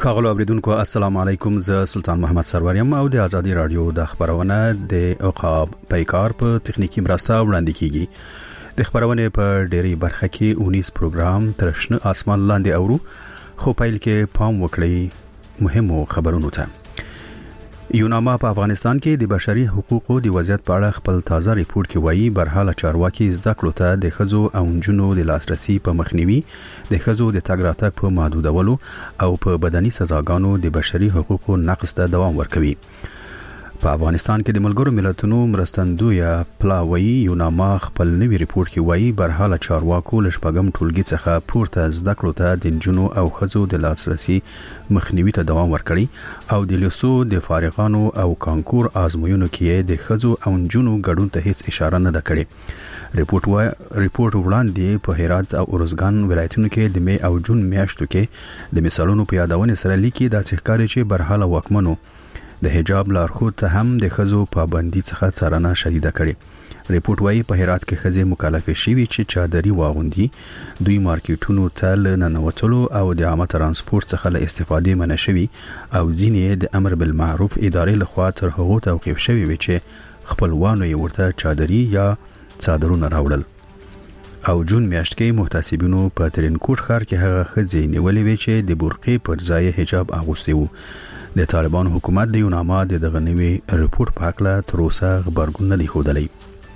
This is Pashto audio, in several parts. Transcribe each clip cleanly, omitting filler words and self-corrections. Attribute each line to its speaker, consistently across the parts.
Speaker 1: خاغلو اوریدونکو السلام علیکم، زه سلطان محمد سروریم او د ازادي رادیو د خبرونه د عقاب پیکار په تخنیکی مرسته وړاندې کیږي. د خبرونه په ډېری برخه کې 19 پروګرام ترشنه اسمان لاندې اورو، خو پیل کې پام وکړئ مهمو خبرونو ته. یوناما په افغانستان کې د بشري حقوقو د وضعیت په اړه خپل تازه ریپورت کې وایي برحاله چارواکي زده کړو ته د خزو او نجونو د لاسرسي په مخنیوي، د خزو د تګ راتګ په محدودولو او په بدني سزاګانو د بشري حقوقو نقض ته دوام ورکوي. په افغانستان کې د ملګرو ملتونو مرستندوی پلاوی یوناما خپل نوی ریپورت کې وایي برحاله چارواکو لشپږم ټولګي څخه پورته زده کړو ته د نجونو او خزو د لاسرسي مخنیوي ته دوام ورکړي او د لیسو د فارغانو او کانکور آزموینو کې د خزو او نجونو ګډون ته هیڅ اشاره نه ده کړې. ریپورت وړاندې په هرات او ارزګان ولایتونو کې د می او جون میاشتو کې د مثالونو په یادونه سره لیکي دا ښکاري چې برحاله واکمنو د حجاب لارښود ته هم د خزو پابندي څخه څارنه شدیده کړې. ریپورت وايي په هرات کې خزې مکلفې شوي چې چادري واغوندي، دوی مارکیټونو ته لننوتلو او د عامه ترانسپورت څخه له استفادې منع شوي او ځینې د امر بالمعروف ادارې لخوا تر هغو توقیف شوي وي چې خپلوانو یې ورته چادري یا څادرونه راوړل. او جون میاشت کې محتسبینو په ترینکوټ ښار کې هغه خزې نیولې وي چې د برقې پر ځای حجاب اغوستي وو. د طالبان حکومت د یوناما د دغه نوي ریپورت په اړه تر اوسه خبرګون نه دی ښودلی.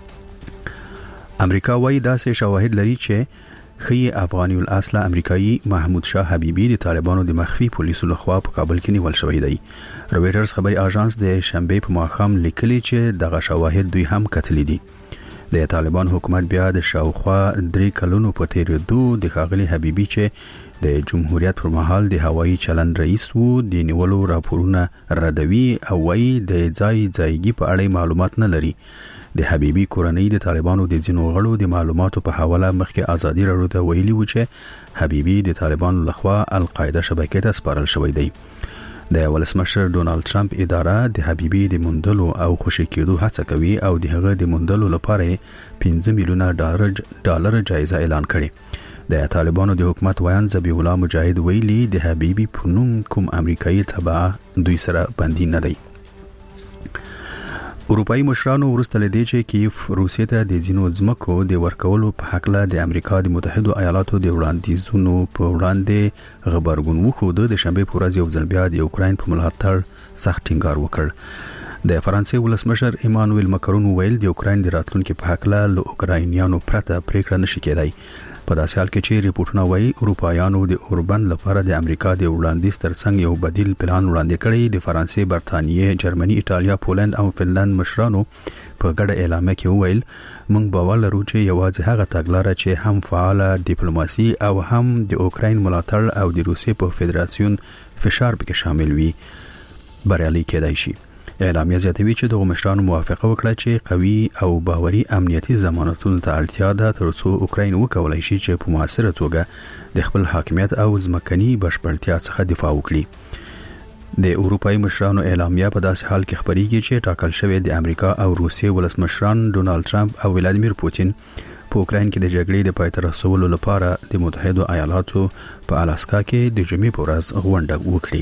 Speaker 1: امریکا وايي داسې شواهد لري چې خي افغاني الاصل امریکایي محمود شاه حبیبي د طالبانو د مخفي پولیسو لخوا په کابل کې نیول شوی دی. رويټرز خبري اژانس د شنبه په ماښام لیکلي چې دغه شواهد دوی هم کتلي دي. د طالبان حکومت بیا د شاوخوا 3 کلونو په تیریدو د ښاغلي حبیبي چې د جمهوریت پر مهال د هوایي چلند رئیس وو د نیولو راپورونه ردوي او وايي د ځایګي په اړه معلومات نه لري. د حبیبي کورنۍ د طالبانو د ځینو غړو د معلوماتو په حواله مخکې ازادي راډیو ته ویلي و چې حبیبي د طالبانو لخوا القاعده شبکې ته سپارل شوی دی. د ولسمشر ډونالد ټرمپ اداره د حبیبي د موندلو او خوشی کېدو هڅه کوي او د هغه د موندلو لپاره 15 میلیونه ډالر جایزه اعلان کړي. د طالبانو د حکومت ویان ذبیح الله مجاهد ویلي د حبیبي په نوم کوم امریکایي تبع دوی سره بندي نه دی. اروپایي مشرانو ورسته لیدي چې کیف روسیې ته د ځینو ځمکو د ورکولو په حق له د امریکا د متحده ایالاتو د وړاندیزونو په وړاندې خبرګون وښود. د شنبه په ورځ یو ځل بیا د یوکراین په ملاتړ سخت ټینګار وکړ. د فرانسې ولسمشر ایمانوئل ماکرون ویل د یوکراین د راتلونکو په حق له اوکراینیانو پرته پریکړه نشي کېدای. په داسې حال کې چې ریپورتونه وایي اروپایانو د اوربن لپاره د امریکا د وړاندیز ترڅنګ یو بدیل پلان وړاندې کړی. د فرانسې، برتانیې، جرمني، ایټالیا، پولند او فنلند مشرانو په ګډه اعلامیه کې وویل موږ باور لرو چې یوازې هغه تګلاره چې هم فعاله ډیپلوماسي او هم د اوکراین ملاتړ او د روسیې په فدراسیون فشار پکې شامل وي بریالي کېدای شي. اعلامیه زیاتوي چې دغه مشرانو موافقه وکړه چې قوي او باوري امنیتي ضمانتونو ته اړتیا ده ترڅو اوکراین وکولای شي چې په موثره توګه د خپل حاکمیت او ځمکني بشپړتیا څخه دفاع وکړي. د اروپایي مشرانو اعلامیه په داسې حال کې خبريږي چې ټاکل شوی د امریکا او روسیې ولسمشران ډونالد ټرمپ او ولادیمیر پوتین په اوکراین کې د جګړې د پای ته رسولو لپاره د متحده ایالاتو په الاسکا کې د جمعې په ورځ غونډه وکړي.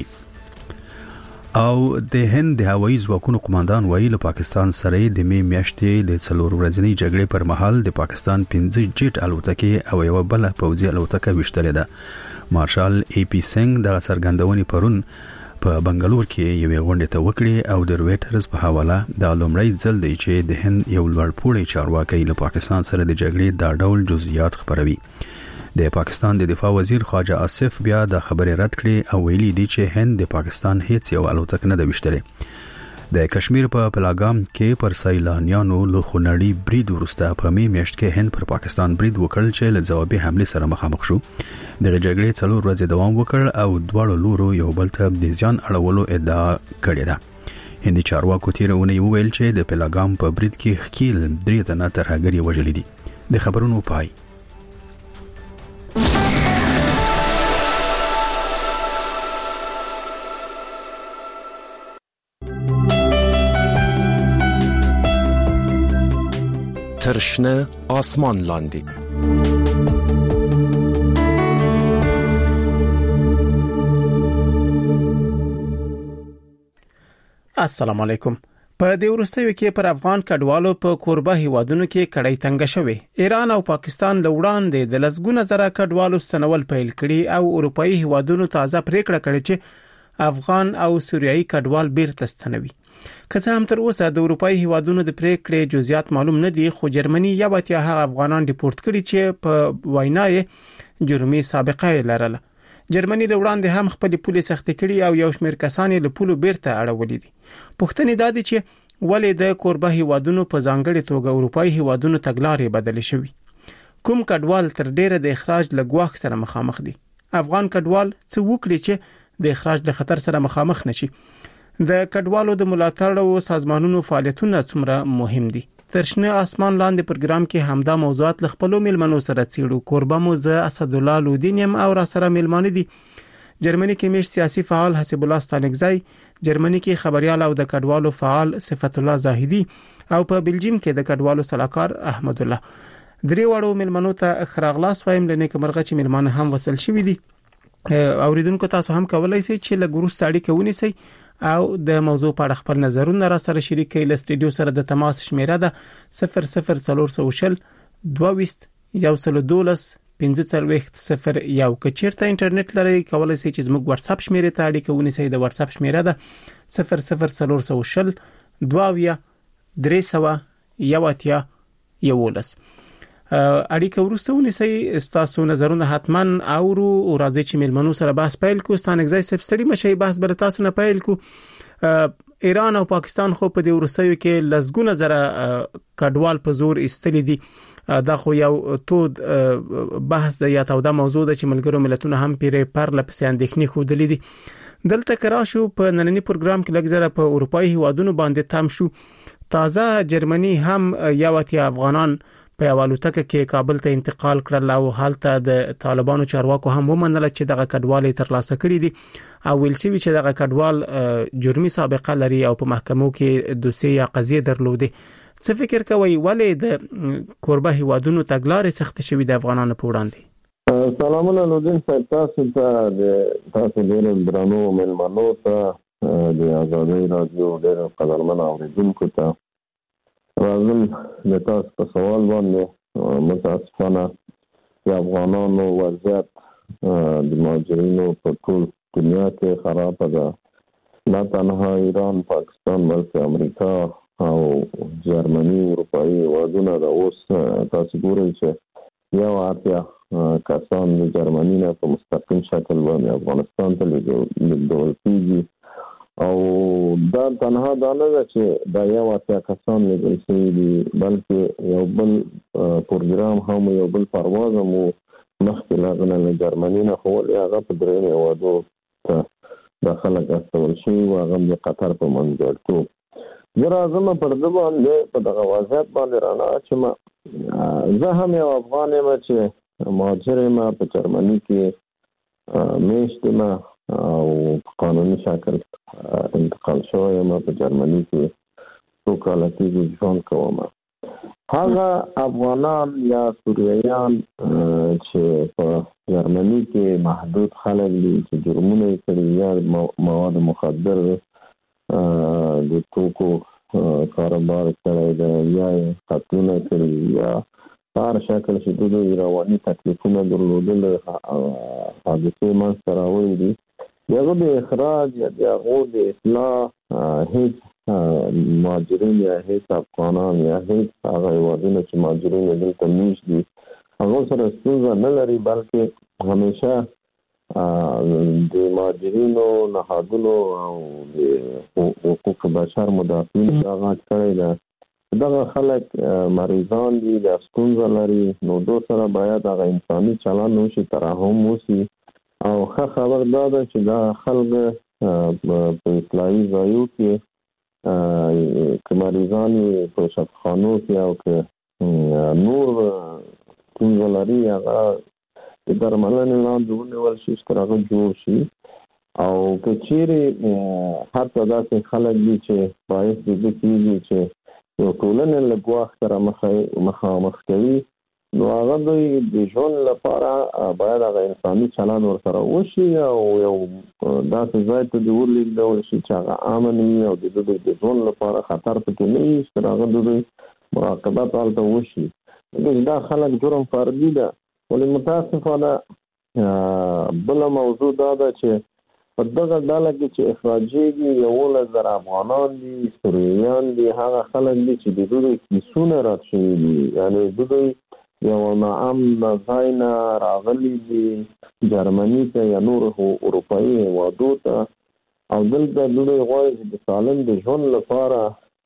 Speaker 1: او د هند د هوایي ځواکونو قوماندان ویل پاکستان سره د می میاشتې د 4 ورځنی جګړې پر مهال د پاکستان 15 جیټ الوتکې او یو بل پوځي الوتکه وشتلې ده. مارشال ای پی سنگ د څرګندونې پرون په بنگلور کې یو غونډه ته وکړي او د رويټرز په حواله د لومړی ځل دی چې د هند یو لوړپوړی چارواکي له پاکستان سره د جګړې د ډول جزئیات خبروي. د پاکستان د دفاع وزیر خواجه آصف بیا د خبرې رد کړې او ویلي دی چې هند د پاکستان هیڅ یو الوتکه نه ده وشتلې. د کشمیر په پلاګام کې پر سیلانیانو له خونړي برید وروسته په می میاشت کې هند پر پاکستان برید وکړ چې له ځوابي حمله سره مخامخ شو. د جګړې 4 ورځې دوام وکړ او دواړو لورو یو بل ته د ځان اړولو ادعا کړې ده. هندي چارواکو تیرونه ویل چې د پلاګام په برید کې خکیل 3 تنه ترهګری وژل دي. د خبرونو پای.
Speaker 2: ترشنه آسمان لاندی
Speaker 3: السلام علیکم. په دې وروستیو کې پر افغان کډوالو په کوربه هیوادونو کې کړۍ تنګ شوې. ایران او پاکستان له وړاندې د لسګونه زره کډوالو ستنول پیل کړي او اروپאי هیوادونو تازه پریکړه کړې چې افغان او سوریایي کډوال بیرته ستنوي. که څه هم تر اوسه د اروپאי هیوادونو د پریکړې جزئیات معلوم نه دي، خو جرمني یا واتیا هغه افغانان ډیپورت کړي چې په وینای جرمي سابقه لرله. جرمني له وړاندې هم خپل پولې سختې کړي او یو شمېر کسان له پولو بیرته اړولې دي. پوښتنې دا دي چې ولې د کوربه هیوادونو په ځانګړي توګه اروپאי هیوادونو تګلارې بدلې شوې؟ کوم کډوال تر ډیره د اخراج له ګواښ سره مخامخ دي؟ افغان کډوال څه وکړي چې د اخراج له خطر سره مخامخ نشي؟ د کډوالو د ملاتړ سازمانونو فعالیتونه څومره مهم دي؟ ترشنه آسمان لاندې پروګرام کې همدا موضوعات ل خپل ملمنو سره څیړو. کوربه مو ز اسد الله لودینیم او را سره ملمانه دي جرمني کې مش سیاسي فعال حسب الله ستانګزای، جرمني کې خبريال او د کډوالو فعال صفت الله زاهدی او په بلجیم کې د کډوالو صلاحکار احمد الله. درې وړو ملمنو ته خراغلاس وایم لنه کومرغه چې ملمانه هم وصل شوی دي. اوریدونکو تاسو هم کولای شئ چې لګورو ستړي کوونی سي او د موضوع په اړه خپل نظرونه را سره شریک کړئ. ل سټډیو سره د تماس شمیره ده 00400 22 112 15 یو. کچیرته انټرنیټ لري کولای شئ چې زموږ واتس اپ شمیره ته اړیکه ونیسئ. د واتس اپ شمیره ده 00400 22 300 11. اړیکه ورسته ونیسئ. تاسو نظرونه حتما اورو او راځي چې ملمنو سره بحث پیل کو. ستانګزای سبسټډي مشي بحث بر تاسو نه پیل کو. ایران او پاکستان خو په دې ورسېو کې لسګونه زره کډوال په زور ایستل دي. دا خو یو تود بحث دی یا دا موضوع ده چې ملګرو ملتونو هم پیره پر لپسې اندېښنې خو دلی دي. دلته کرا شو په نننی پروګرام کې لګزره په اروپאי هیوادونو باندې تم شو. تازه جرمني هم یواتیا افغانان په والوتکه کې کابل ته انتقال کړل او حالت د طالبانو چارواکو هم ومنل چې دغه کډوال ترلاسه کړی دي او ویلسي چې دغه کډوال جرمي سابقه لري او په محکمو کې دوسیه یا قضیه درلوده. څه فکر کوي ولې د کوربه هیوادونو تګلارې سخت شوی د افغانانو په وړاندې؟
Speaker 4: سلامونه لودین صاحب، تاسو ډیر درنو ملمنو ته د آزادۍ رادیو ډیر قدرمن اوریدونکو ته راځم د تاسو په سوال باندې. متاسفانه د افغانانو وضعیت د مهاجرینو په ټول دنیا کې خراب ده. نه تنها ایران، پاکستان بلکې امریکا او جرمني اروپאי هیوادونه د اوس تاسو ګورئ چې یو اتیا کسان د جرمني نه په مستقیم شکل باندې افغانستان ته لیږدول کیږي او دا تنها دا نه ده چې دا یو اتیا کسان لیږل شوي دي بلکې یو بل پروګرام هم یو بل پرواز هم مخکې له هغه نه جرمني نه خو هغه په درېیمو هیوادو ته دا خلک استول شوي و هغه د قطر په منځګړیتوب. زه راځم پر ده باندې په دغه وضعیت باندې رڼا اچوم. زه هم یو افغان یم چې مهاجر یم، په جرمني کې میشت یم او په قانوني شکل انتقال شوی یم. په جرمني کې 2 کاله کېږي ژوند کوم. هغه افغانان یا سوریایان چې په جرمني کې محدود خلک دي چې جرمونه یې کړي یا مواد مخدر د توکو کاروبار کړی دی یا قتلونه کړي یا هر شکل چې دوی رواني تکلیفونه درلودل حادثې منځته راوړي دي. د هغو د اخراج یا د هغو د اصلاح هیڅ مهاجرین یا هیڅ افغانان یا هیڅ هغه هیوادونه چې مهاجرین دلته میشت دي هغو سره ستونزه نه لري، بلکې همیشه د مهاجرینو نهادونو او د حقوق بشر مدافعین هغه کړی ده. دغه خلک مریضان دي، د ستونزه لري، نو دو سره باید هغه انساني چلند وشي، ترحم وشي او ښه خبر دا ده چې دا خلک په اصلاحي ځایو کې که مریضان په شفاخانو کې او که نور ستونزه لري هغه د درملنې لاندې ونیول شي چې تر هغه جوړ شي. او که چیرې حتی داسې خلک دي چې باعث د دې کېږي چې یو ټولنه له ګواښ سره مخامخ کوي نو هغه د ژوند لپاره باید هغه انساني چلند ورسره وشي او یو داسې ځای ته د ورلیږدول شي چې هغه امن وي او د دوی د ژوند لپاره خطر پکې نه وي، چې هغه د دوی مراقبت هلته وشي. دا خلک جرم فردي ده، ولې متاسفانه بله موضوع دا ده چې په دغه ډله کې چې اخراجېږي 11,000 افغانان دي، سوریان دي، هغه خلک دي چې د دوی کیسونه رد شوي دي، یعنې دوی یو ناامن ځای نه راغلي دي جرمني ته یا نورو اروپایي هېوادو ته، او دلته دوی غواړي چې د سالم د ژوند لپاره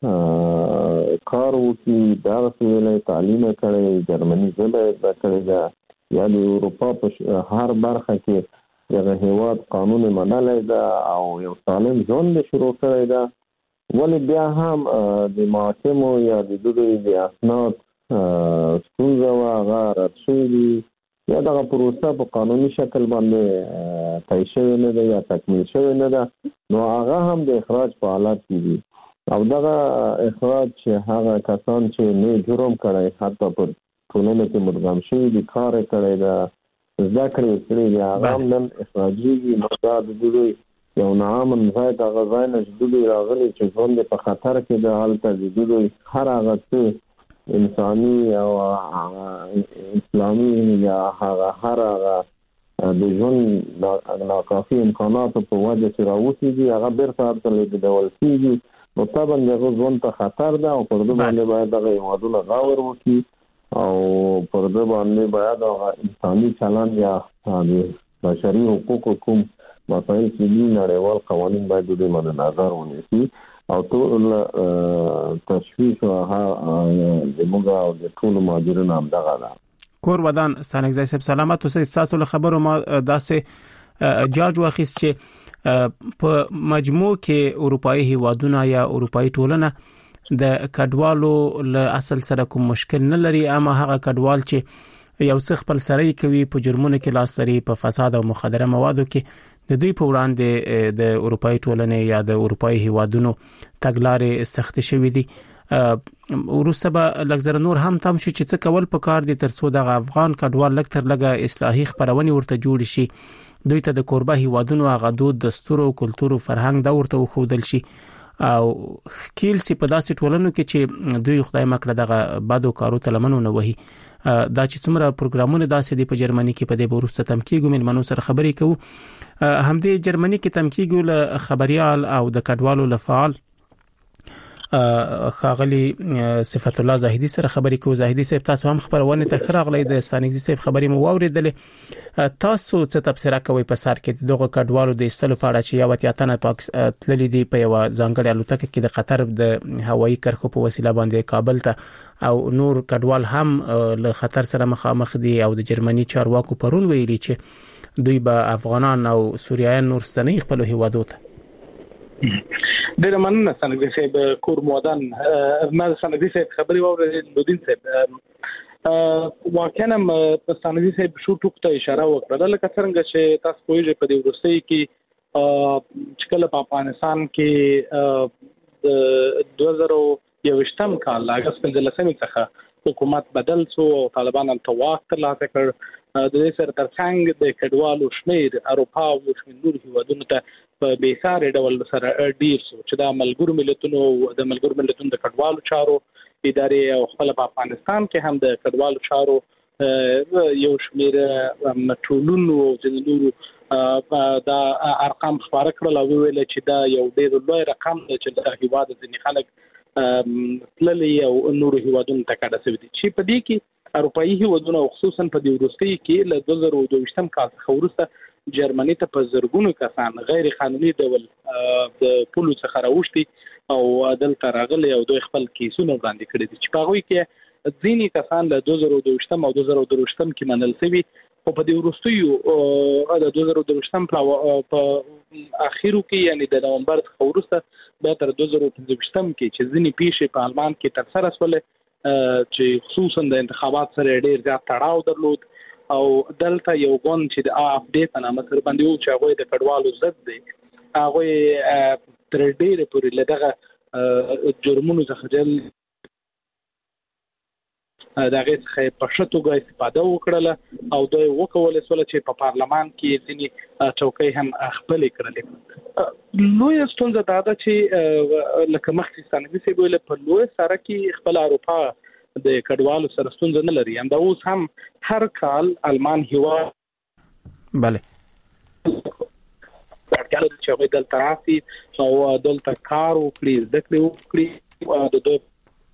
Speaker 4: کار وکړي. دغسې ویلی تعلیم یې کړی، جرمني ژبه یې زده کړې ده، یا د اروپا په هر برخه کې دغه هېواد قانون یې منلی ده او یو سالم ژوند یې شروع کړی ده، ولې بیا هم د محاکمو یا د دوی د اسناد ستونزه وه، هغه رد شوي دي، یا دغه پروسه په قانوني شکل باندې طی شوې نه ده یا تکمیل شوې نه ده، نو هغه هم د اخراج په حالت کې دي. او دغه اخراج چې هغه کسان چې نه جرم کړی، حتی په ټولنه کې مدغم شوي دي، کار یې کړی ده، زده کړې یې کړې دي، هغه هم نن اخراجېږي. نو دا د دوی یو ناامن ځای د هغه ځای نه چې دوی راغلي چې ژوند یې په خطر کې ده، هلته د دوی هر هغه څه انساني او اسلامي یا هر هغه د ژوند ناکافي امکاناتو په وجه چې راوتي دي، هغه بیرته هلته لیږدول کېږي. نو طبعا د هغه ژوند ته خطر ده او پر ده باندې باید دغه هېوادونه غور وکړي او پر ده باندې باید هغه انساني چلند یا د بشري حقوقو کوم مسایل چې دي نړیوال قوانین باید د دوی مد نظر ونیسي او ټول تشویش زموږ او د ټولو مهاجرینو همدغه ده.
Speaker 3: کور ودان ستانکزی صاحب سلامت اوسئ. ستاسو له خبرو ما داسې جاج واخیست چې په مجموع کې اروپایي هیوادونه یا اروپایي ټولنه د کډوالو له اصل سره کوم مشکل نه لري، اما هغه کډوال چې یو څه خپل سره کوي، په جرمونو کې لاس لري، په فساد او مخدره موادو کې، د دوی په وړاندې د اروپایي ټولنې یا د اروپایي هیوادونو تګلارې سخت شوي دي. وروسته به لږ نور هم تم شي چې څه کول پکار دي ترڅو د افغان کډوال لږ تر لږه اصلاحي خبرونه ورته جوړ شي، دوی ته د کوربه هیوادونو هغه دود، دستور او کلتور او فرهنګ دا ورته وښودل شي او خیل سي په داسې ټولنو کې چې دوی خدای مکړه دغه بادو کارو ته لمنو نه وهي. دا چې څومره پروګرامونه داسې دی په جرمني کې، په دې وروسته تم کېږي ملمنو سره خبرې کوو. همدې جرمني کې تم کېږي له خبريال او د کډوالو لفعال خاغلی صفت الله زاهدی سره خبرې کوو. زاهدی صاحب تاسو هم خبرونه ته خراغلی د ستانکزی صاحب خبرې مو واوریدلې، تاسو څه تبصره کوي په سر کې دغه کډوالو د استلو په اړه چې یو اتیاتنه پاکستان تللی دی په یو ځانګړي الوتکه کې د قطر د هوایي کرښو په وسیله باندې کابل ته، او نور کډوال هم له خطر سره مخامخ دي او د جرمني چارواکو پرون ویلي چې دوی به افغانان او سوریایان نور ستنی خپل هیوادو ته.
Speaker 5: ډېر مننه ستانکزی صاحب. کور مودان ما ستانکزی صاحب خبرې واورېدې. نودین صاحب واقعا په ستانکزی صاحب شو ټوک ته اشاره وکړه، لکه څنګه چې تاسو پوهیږئ په دې وروستۍ کې چې کله په افغانستان کې د 2021 کال اگست 15 څخه حکومت بدل شو او طالبان هم واک ترلاسه کړ، د دې سره ترڅنګ د کډوالو شمیر اروپا او نور هیوادونو ته په بیسارې ډول سره ډیر شو چې د ملګرو ملتونو د کډوالو چارو ادارې او خپل په افغانستان کې هم د کډوالو چارو یو شمیر ټولونو او جنونو دا ارقام خبره کړل او ویل چې دا یو ډیر لوی رقم دی چې د هیواد ځینې خلک تللی او نور هیوادونو ته کډه شوي دي، چې په دې کې اروپایي هیوادونه خصوصا په دې وروستۍ کې له 2022 کال څخه وروسته جرمني ته په زرګونو کسان غیر قانوني ډول د پولو څخه راوښتي او دلته راغلي او دوی خپل کیسونه وړاندې کړي دي، چې په هغوی کې ځینې کسان له 2022 او 2023 کې منل شوي، خو په دې وروستیو د 2022 په اخیرو کې یعنی د نومبر څخه وروسته بیا تر 2025 کې چې ځینې پیښې په آلمان کې ترسره شولې چې خصوصا د انتخابات سره ډېر زیات تړاو درلود او دلته یو غون چې د اپډیټ په نامه سره باندې و چې هغه د کډوالو ضد دی، هغه تر ډېره پورې له دغه جرمونو څخه جل د غیڅ په شتوګه استفاده وکړه او دوی وکول چې په پارلمان کې ځینی چوکۍ هم خپل کړل. لوی ستونزه دا ده چې لکه مخکې ستانګي سی ویل په لوی سره کې خپل اروپا د کډوالو سره ستونزه نه لري. دا اوس هم هر کال آلمان هوا
Speaker 3: بله
Speaker 5: اړتیا لري چې هغوی دلته راسي او دلته کار وکړي، زده کړې وکړي. د دوی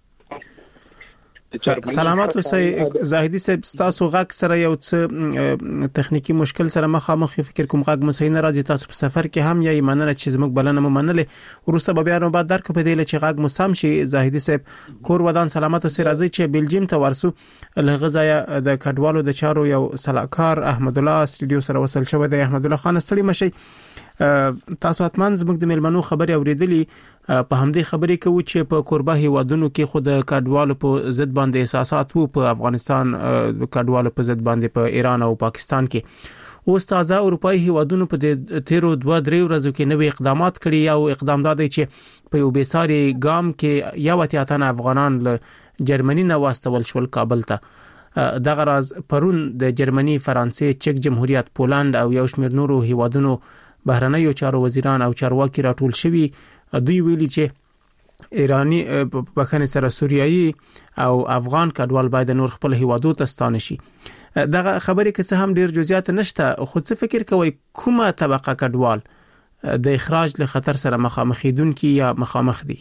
Speaker 3: سلامات اوسئ زاهدي صاحب، تاسو غږ سره یو څه تخنیکی مشکل سره مخامخ فکر کوم غږ مو صحیح نه راځي. تاسو په سفر کې هم یا مننه چې زموږ بلنه مو منلې ورسته به بیا نو بعد درک په دې چې غږ مو سم شي. زاهدي صاحب کور ودان سلامات اوسئ. راځي چې بلجیم ته ورسو له غزایا د کډوالو د چارو یو صلاحکار احمد الله استودیو سره وصل شوی دی. احمد الله خان ستړي مشي. تاسو اتمن زموږ د ملمنو خبري اوریدلې، په همدې خبرې کوي چې په کوربه هیوادونو کې خود کډوالو په ضد باندې احساسات وو، په افغانستان کډوالو په ضد باندې په ایران او پاکستان کې. اوس تازه اروپאי هیوادونو په تیرو 2-3 ورځو کې نوې اقدامات کړي او اقدام دادی چې په یو بیساري ګام کې یو اتیاتن افغانان له جرمني نه واستول شول کابل ته. دغه راز پرون د جرمني، فرانسې، چک جمهوریت، پولند او یو شمېر نورو هیوادونو بهرنیو چارو وزیران او چارواکي راټول شوي. دوی ویلي چې ایرانی بخنه سره سوریایي او افغان کډوال باید نور خپل هیوادو ته ستانه شي. دغه خبرې که څه هم ډیر جزئیات نشته، خو څه فکر کوي کومه طبقه کډوال د اخراج له خطر سره مخامخیدونکي یا مخامخ دي؟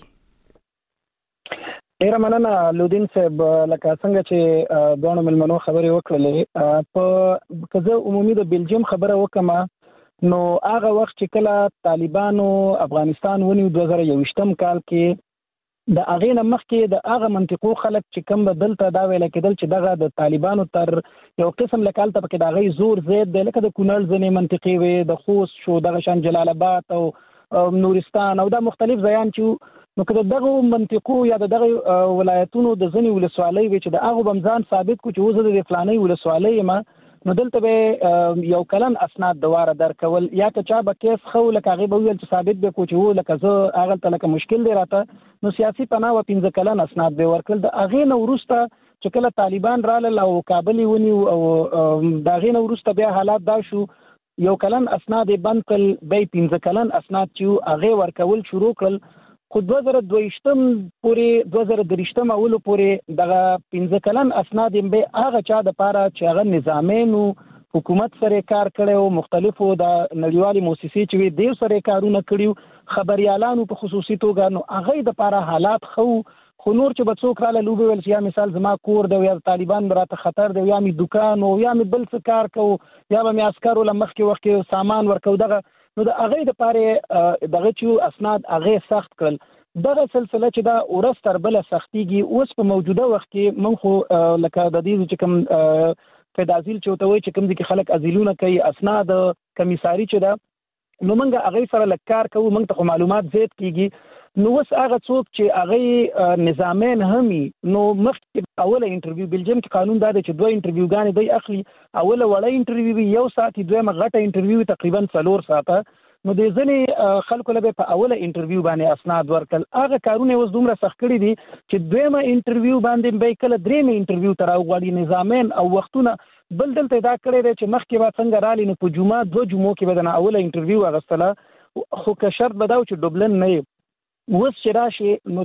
Speaker 6: ډیره مننه لودین صاحب. لکه څنګه چې دوه ملمنو خبرې وکړلې، په کزه عمومي د بلجیم خبره وکم نو هغه وخت چې کله طالبانو افغانستان ونیو 2021 کال کې د اغه نمخ کې د اغه منطقو خلک چې کم بدلته دا ویل کېدل چې دغه د طالبانو تر یو قسم لکال ته پکې دا غي زور زید د لکه د کونړ ځنې منطقي وي، د خوست شو، دغه شان جلال آباد او نورستان او دا مختلف ځایان چې نو کله دغه منطقو یا دغه ولایتونو د ځنې ولسوالۍ وي چې د اغه بمزان ثابت کو چې وزه د فلاني ولسوالۍ ما نو دلته به یو کلن اسناد دواره درکول یا که چا به کیس خو لکه هغه به ویل چې ثابت به کو چې و لکه زه هغه ته لکه مشکل دی راته نو سیاسي پناه و 15 کلن اسناد به ورکل. د هغه نو ورسته چې کله طالبان رال او کابل ونی او دا غي نو ورسته بیا حالات دا شو یو کلن اسناد بند کل به 15 کلن اسناد چې هغه ورکول شروع کړل. خو 2022 پورې 2023 اولو پورې دغه 15 کلن اسناد به هغه چا د پاره چې هغه نظامینو حکومت سره کار کړو، مختلفو د نړیوالي موسسې چې ډیر سره کارونه کړیو، خبريالانو په خصوصي توګه نو هغه د پاره حالات خو نور چې بڅوک را لوبه ول یا مثال زما کور دی یا طالبان براته خطر دی یا می دکان او یا می بل څه کار کو یا می عسكر ولمخ کې وخت سامان ورکو دغه نو د هغه د پاره دغه چې اسناد هغه سخت کړل. دغه سلسله چې دا ورس تر بل سختيږي. اوس په موجوده وخت کې من خو لکه د دې چې کوم فدازیل چوتوي چې کوم دي خلک ازیلونه کوي اسناد کمیساري چې دا نو منګه هغه سره لکار کوو، منګ ته معلومات زیات کیږي. نو وس هغه څوک چې هغه نظامین همي نو مخکې اوله انټرویو بلجیم کې قانون دا دی چې دوه انټرویوګانې دی اخلي. اوله وړه انټرویو یو ساعت، دویمه غټه انټرویو تقریبا 4 ساعته. نو د ځنې خلکو له په اوله انټرویو باندې اسناد ورکل. هغه کارونه اوس دومره سخت کړي دي چې دویمه انټرویو باندې به کله درېمه انټرویو تر اوغړي نظامین او وختونه بل دلته دا کړی دی چې مخکې به څنګه رالي نو په جمعه 2 جمعو کې به د اوله انټرویو اغستله، خو که شرط به دا چې ډوبلن نه اوس چې راشي نو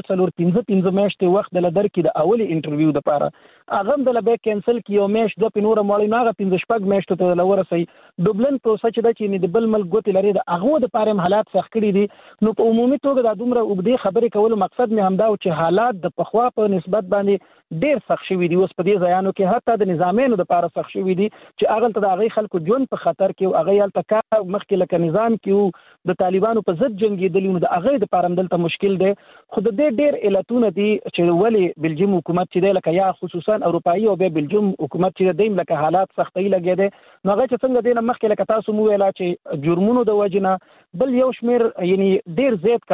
Speaker 6: 4-15 میاشتې وخت د لدر کې د اولی انټرویو د پاره هغه د لبه کینسل کی یو میاشت د پینور مولای ناغه 15 میاشتې ته لورسي ډوبلن پروسه چې د چینی د بل ملک ګوت لري د هغه د پاره حالات سخت کړي دي. نو په عمومي توګه د دومره وګړي خبرې کول مقصد مې همدا او چې حالات د پخوا په نسبت باندې ډیر سخت شوي دي. اوس په دې ځایانو کې حتی د نظامینو د پاره سخت شوي دي چې هغه ته د هغه خلکو ژوند په خطر کې او هغه یالته کار مخکې لکه نظام کې د طالبانو په ضد جنگیدلی نو د هغه د پاره دلته مشکل دی. خو د دې ډیر علتونه دي چې ولی بلجیم حکومت چې د لکه یا خصوصا اروپאי او به بلجیم حکومت چې دیم لکه حالات سختي لګي دي نو هغه چې څنګه دینه مخکې لکه تاسو مو ویلا چې جرمونو د وجنه بل یو شمیر یعنی ډیر زیات کډوال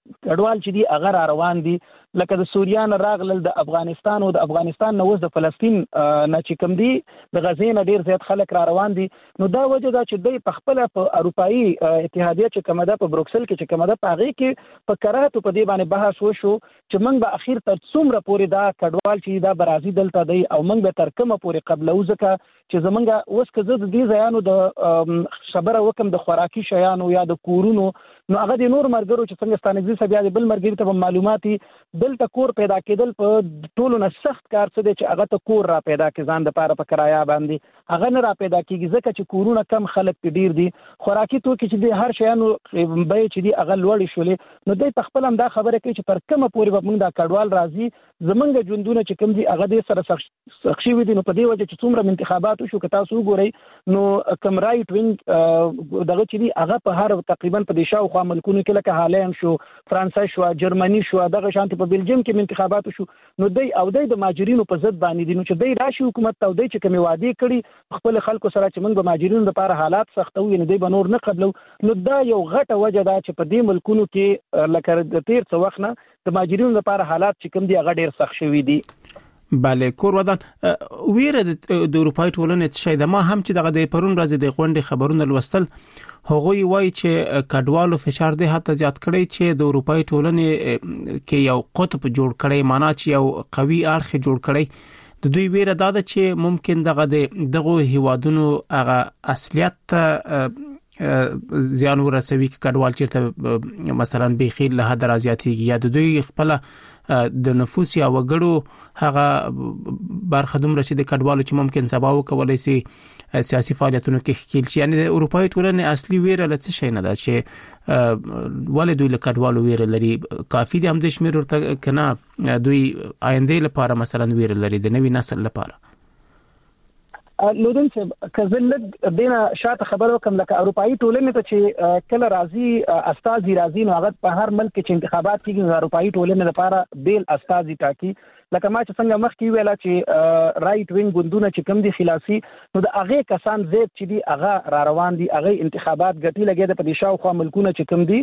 Speaker 6: کډوال چې دی هغه را روان دي لکه د سوریا نه راغلل د افغانستان او د افغانستان نه اوس د فلسطین نه چې کوم دي د غزې نه ډیر زیات خلک را روان دي نو دا وجه دا چې دوی په خپل په اروپאי اتحادیه چې کومه ده په بروکسل کې چې کومه ده په هغه کې په کراتو په دې باندې بحث وشو چې موږ به اخیر تر څومره پورې دا کډوال چې دا برازي دلته دی او موږ به تر کومه پورې قبلو ځکه چې زمونږ اوس که زه د دې ځایانو د خبره وکم د خوراکي شیانو یا د کورونو نو هغه د نور مرګرو چې څنګه ستانګزي سبیا د بل مرګري ته معلوماتي دلته کور پیدا کېدل په ټولو نه سخت کار څه دی چې هغه ته کور را پیدا کې ځان د پاره په کرایه باندې هغه نه را پیدا کېږي ځکه چې کورونه کم خلک په ډیر دي خوراکي توکي چې د هر شیانو به چې دی هغه لوړ شولې نو دوی په خپل هم دا خبره کوي چې تر کومه پورې به موږ دا کډوال راځي زمونږ ژوندونه چې کوم دي هغه د سره سخت شي دي نو په دې وجه چې څومره انتخابات شو که تاسو وګورئ نو کم رائټ وینګ دغه چې دی هغه په هر تقریبا په دې شاوخوا ملکونو کې لکه هالند شو فرانسه شو جرمني شو دغه شانتي په بلجیم کې انتخابات شو نو دوی د ماجرینو په ضد باندې دي نو چې دوی راشي حکومت ته دوی چې کوم وعده کړي خپل خلکو سره چې موږ د ماجرینو لپاره حالات سختو نه دی بنور نه قبلو نو دا یو غټه وجه ده چې په دې ملکونو کې لکه د تیر څو وخت نه د ماجرینو لپاره حالات چې کوم دي هغه ډیر سخت شوي دي.
Speaker 3: بله کور ودان ویره د اروپای ټولنې څه ده ما هم چې دغه د پرون ورځ د غونډې خبرونه لوستل هغوی وایي چې کډوالو فشار ده حتی زیات کړی چې د اروپای ټولنې کې یو قطب جوړ کړي معنا چې یو قوي اړخ جوړ کړي د دوی ویره دا ده چې ممکن دغه هیوادونو هغه اصلیت زیان ورسوي کې کډوال چیرته مثلا بخیل له حد راځياتي یا د دوی خپل د نفوس یا وګړو هغه برخه دومره چې د کډوالو چې ممکن سبا وکولای شي سیاسي فعالیتونو کې خپل شي یعنی د اروپای ټولنې اصلي ویره لته شي نه ده چې ولې دوی له کډوالو ویره لري کافي دي هم د شمیر ورته کنه دوی آینده لپاره مثلا ویره لري د نوي نسل لپاره
Speaker 6: لودن چې کزلګ دینه شاته خبرو کوم لکه اروپאי ټولنې ته چې کله راځي استازي راځي نو هغه په هر ملک کې انتخابات کیږي اروپאי ټولنې لپاره بیل استازي ټاکي لکه ما چې څنګه مخکې ویلا چې رائټ وینګ ګوندونه چې کم دي خلاصي نو د هغه کسان زیات چې دي هغه را روان دي هغه انتخابات ګټي لګي د پدې شاوخوا ملکونه چې کم دي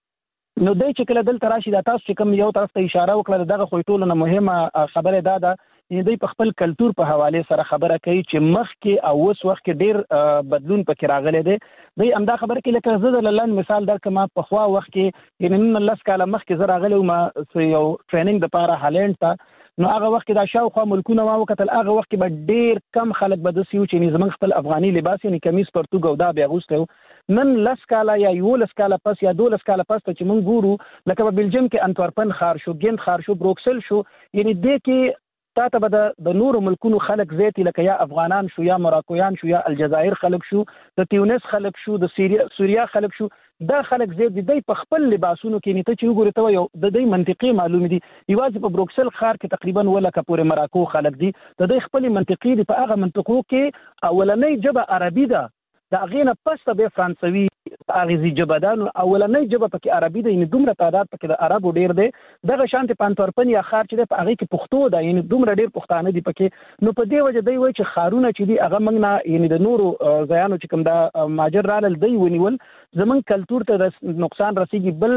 Speaker 6: نو دای چې کله دلته راشي د تاسو چې کم یو طرف ته اشاره وکړه دغه خو ټولنه مهمه خبره ده دوی په خپل کلچر په حواله سره خبره کوي چې مخکې او اوس وخت کې ډیر بدلون پکې راغلی دی دوی همدا خبره کوي لکه زه د لاندې مثال درکم په خوا وخت کې یعنی 19 کاله مخکې زه راغلی ما یو ټریننګ د پاره هالند ته نو هغه وخت دا شاوخوا ملکونه ما وکتل هغه وخت به ډیر کم خلک به د سیو چې زمنګ خپل افغاني لباس یعنی کمیس پرتوګ او دا بیا غوستو نن 10 کاله یا 11 کاله پس یا 12 کاله پس چې مونږ ګورو لکه په بلجیم کې انټورپن خار شو ګینت خار شو بروکسل شو یعنی د کې تاسو به د نور ملکونو خلک زیات لکه یا افغانان شو یا مراکویان شو یا الجزائر خلک شو د تیونس خلک شو د سوریا خلک شو دا خلک زیات دي په خپل لباسونو کې نیته چې وګورئ ته یو د دې منطقي معلوم دي یوازې په بروکسل خار کې تقریبا ولکه پورې مراکو خلک دي د دې خپل منطقي دي په هغه منطقو کې اولنۍ جبه عربي ده دا غینه پس به فرانسوي اغیزي جبدان اولنۍ جبه پکې عربي ده یعنی دومره تعداد پکې د عربو ډیر دی دغه شانت پانتورپن یا خار چې په هغه کې پښتو ده یعنی دومره ډیر پښتانه دي پکې نو په دې وجه دی وای چې خارونه چې دي هغه موږ نه یعنی د نورو ځایانو چې کوم دا ماجر رال دی ونیول زمون کلچر ته نقصان رسیږي بل